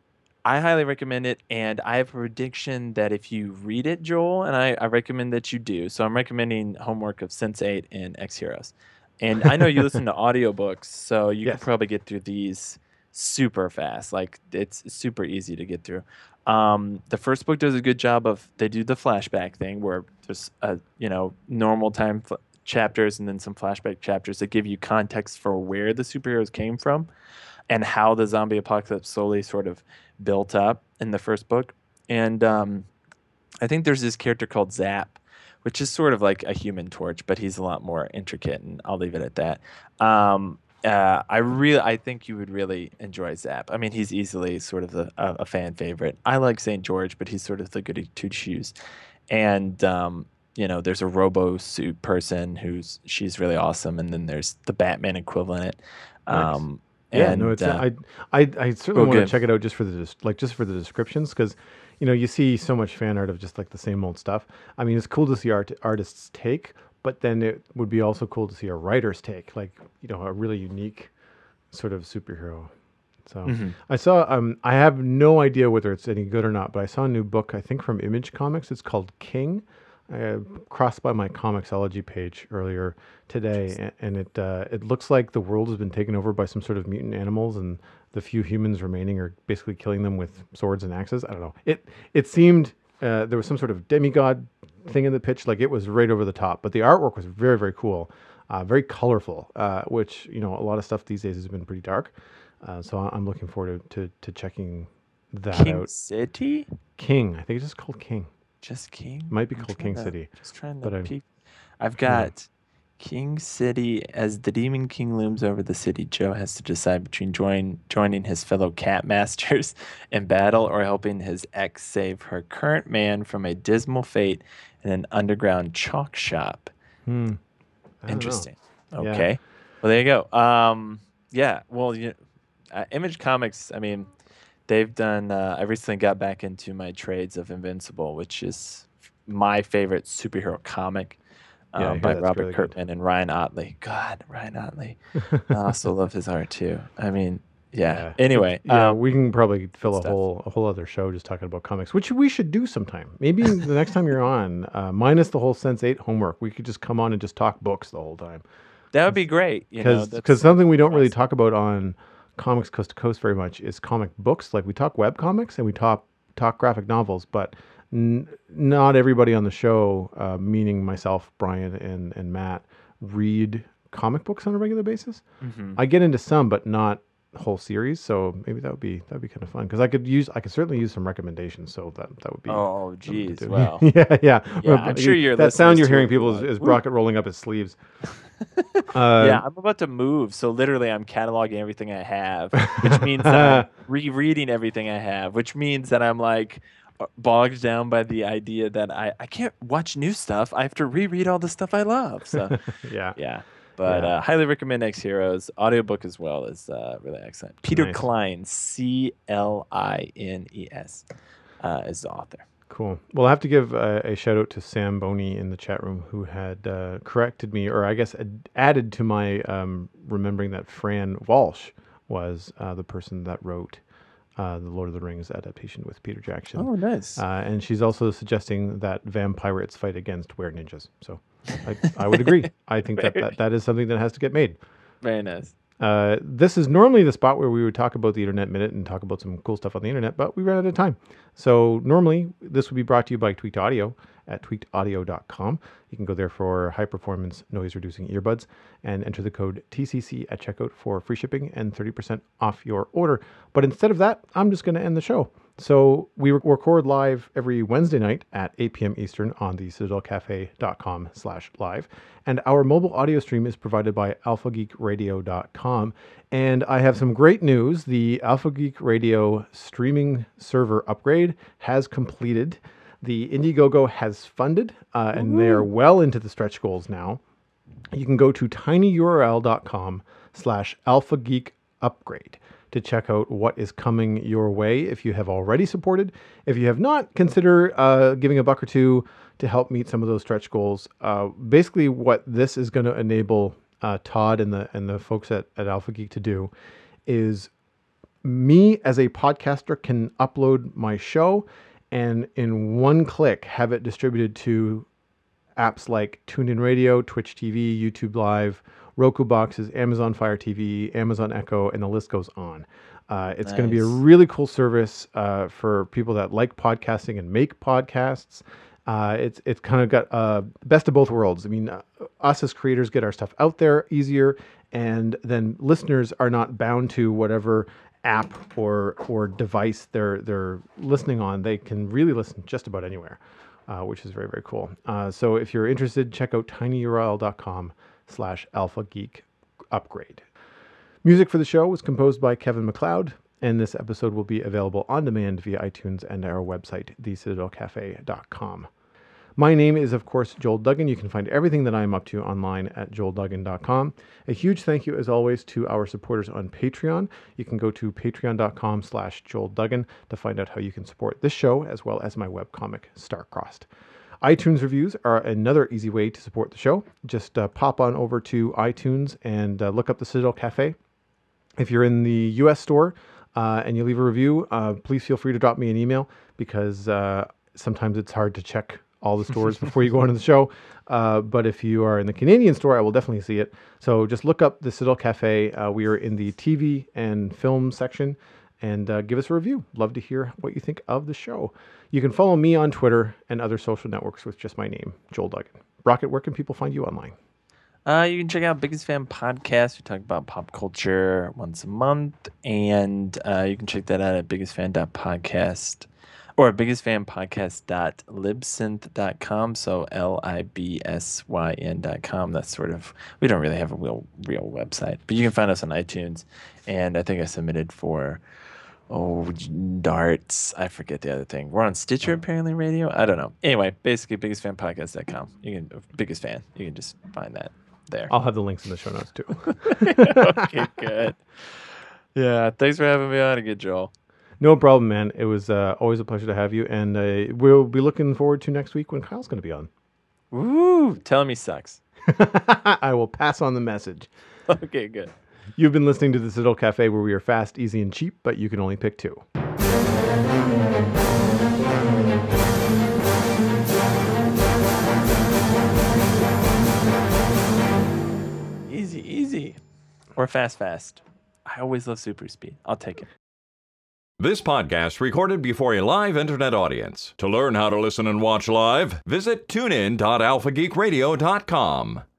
I highly recommend it, and I have a prediction that if you read it, Joel, and I, I recommend that you do. So I'm recommending homework of sense eight and X Heroes. And I know you listen to audiobooks, so you could
Yes.
probably get through these super fast. Like it's super easy to get through. Um, the first book does a good job of they do the flashback thing where there's a you know normal time fl- chapters and then some flashback chapters that give you context for where the superheroes came from and how the zombie apocalypse slowly sort of built up in the first book. And um, I think there's this character called Zap, which is sort of like a Human Torch, but he's a lot more intricate, and I'll leave it at that. Um, uh, I really, I think you would really enjoy Zap. I mean, he's easily sort of the, a, a fan favorite. I like Saint George, but he's sort of the goody two shoes. And um, you know, there's a Robo suit person who's she's really awesome, and then there's the Batman equivalent.
Nice.
Um,
Yeah, no,
and
it's
uh,
I I I certainly
oh,
want to
good.
check it out just for the des- like just for the descriptions because you know you see so much fan art of just like the same old stuff. I mean, it's cool to see art artists take, but then it would be also cool to see a writer's take, like you know a really unique sort of superhero. So
Mhm.
I saw um I have no idea whether it's any good or not, but I saw a new book I think from Image Comics. It's called King. I uh, crossed by my Comixology page earlier today, and, and it uh, it looks like the world has been taken over by some sort of mutant animals, and the few humans remaining are basically killing them with swords and axes. I don't know. It it seemed uh, there was some sort of demigod thing in the pitch, like it was right over the top, but the artwork was very very cool, uh, very colorful, uh, which you know a lot of stuff these days has been pretty dark. Uh, so I- I'm looking forward to, to, to checking that
King
out.
City?
King, I think it's just called King.
Just King?
Might be
I'm
called
trying
King
to,
City,
just trying
but
to
I
peek. I've
yeah.
got King City. As the Demon King looms over the city, Joe has to decide between join, joining his fellow cat masters in battle or helping his ex save her current man from a dismal fate in an underground chalk shop.
Hmm. I don't know.
Interesting.
Yeah.
Okay. Well, there you go. Um, yeah. Well, you, uh, Image Comics. I mean, they've done. Uh, I recently got back into my trades of Invincible, which is my favorite superhero comic,
Yeah, I
um,
hear
by
that's
Robert
really good.
Kirkman and Ryan Otley. God, Ryan Otley. I also love his art too. I mean, yeah.
Yeah.
Anyway,
It, yeah,
um,
we can probably fill a
stuff.
whole a whole other show just talking about comics, which we should do sometime. Maybe the next time you're on, uh, minus the whole Sense Eight homework, we could just come on and just talk books the whole time.
That would be great. You know,
Because
that's
something we don't really
awesome.
talk about on Comics Coast to Coast very much is comic books. Like we talk web comics and we talk talk graphic novels, but n- not everybody on the show, uh, meaning myself, Brian, and and Matt, read comic books on a regular basis.
Mhm.
I get into some, but not whole series. So maybe that would be that would be kind of fun because I could use I could certainly use some recommendations. So that that would be
Oh,
something to
geez.
do.
Well,
yeah, yeah.
yeah.
Well,
I'm sure your
that sound
listeners
you're
too
hearing,
will be
people, is,
like,
is
"Woo."
Brockett rolling up his sleeves. Uh,
Yeah, I'm about to move, so literally I'm cataloging everything I have, which means that I'm rereading everything I have, which means that I'm like uh, bogged down by the idea that I, I can't watch new stuff. I have to reread all the stuff I love. So
yeah,
yeah, but
yeah.
uh, highly recommend X Heroes. Audiobook as well is uh, really excellent. Peter
Nice.
Klein, C L I N E S, uh, is the author.
Cool. Well, I have to give uh, a shout out to Sam Boney in the chat room who had uh, corrected me, or I guess ad- added to my um, remembering that Fran Walsh was uh, the person that wrote uh, the Lord of the Rings adaptation with Peter Jackson.
Oh, nice.
Uh, and she's also suggesting that vampirates fight against were ninjas. So I, I would agree. I think that, that that is something that has to get made.
Very nice.
Uh, this is normally the spot where we would talk about the Internet Minute and talk about some cool stuff on the internet, but we ran out of time. So normally this would be brought to you by Tweaked Audio at tweaked audio dot com. You can go there for high performance noise reducing earbuds and enter the code T C C at checkout for free shipping and thirty percent off your order. But instead of that, I'm just going to end the show. So we record live every Wednesday night at eight p.m. Eastern on the citadel cafe dot com slash live. And our mobile audio stream is provided by alpha geek radio dot com. And I have some great news. The Alpha Geek Radio streaming server upgrade has completed. The Indiegogo has funded, uh, and they are well into the stretch goals now. You can go to tinyurl dot com slash alpha geek upgrade to check out what is coming your way if you have already supported. If you have not, consider uh, giving a buck or two to help meet some of those stretch goals. Uh, basically, what this is going to enable uh, Todd and the and the folks at, at Alpha Geek to do is me as a podcaster can upload my show and in one click have it distributed to apps like TuneIn Radio, Twitch T V, YouTube Live, Roku boxes, Amazon Fire T V, Amazon Echo, and the list goes on. Uh, it's nice. Going to be a really cool service uh, for people that like podcasting and make podcasts. Uh, it's it's kind of got uh, best of both worlds. I mean, uh, us as creators get our stuff out there easier, and then listeners are not bound to whatever app or or device they're they're listening on. They can really listen just about anywhere, uh, which is very, very cool. Uh, so if you're interested, check out tinyurl dot com slash alpha geek upgrade. Music for the show was composed by Kevin MacLeod, and this episode will be available on demand via iTunes and our website, the citadel cafe dot com. My name is, of course, Joel Duggan. You can find everything that I'm up to online at joel duggan dot com. A huge thank you, as always, to our supporters on Patreon. You can go to patreon dot com slash joel duggan to find out how you can support this show, as well as my webcomic, Starcrossed. iTunes reviews are another easy way to support the show. Just uh, pop on over to iTunes and uh, look up the Citadel Cafe. If you're in the U S store uh, and you leave a review, uh, please feel free to drop me an email, because uh, sometimes it's hard to check all the stores before you go into the show. Uh, but if you are in the Canadian store, I will definitely see it. So just look up the Citadel Cafe. Uh, we are in the T V and film section, and uh, give us a review. Love to hear what you think of the show. You can follow me on Twitter and other social networks with just my name, Joel Duggan. Brockett, where can people find you online?
Uh, you can check out Biggest Fan Podcast. We talk about pop culture once a month, and uh, you can check that out at biggest fan dot podcast or biggest fan podcast dot libsynth dot com. So L I B S Y N dot com. That's sort of, we don't really have a real real website, but you can find us on iTunes. And I think I submitted for Oh, darts. I forget the other thing. We're on Stitcher, apparently, radio. I don't know. Anyway, basically, biggest fan podcast dot com. You can, biggest fan. You can just find that there.
I'll have the links in the show notes, too.
Okay, good. Yeah, thanks for having me on again, Joel.
No problem, man. It was uh, always a pleasure to have you. And uh, we'll be looking forward to next week when Kyle's going to be on.
Woo! Tell him he sucks.
I will pass on the message.
Okay, good.
You've been listening to the Citadel Cafe, where we are fast, easy, and cheap, but you can only pick two.
Easy, easy. Or fast, fast. I always love super speed. I'll take it.
This podcast recorded before a live internet audience. To learn how to listen and watch live, visit tune in dot alpha geek radio dot com.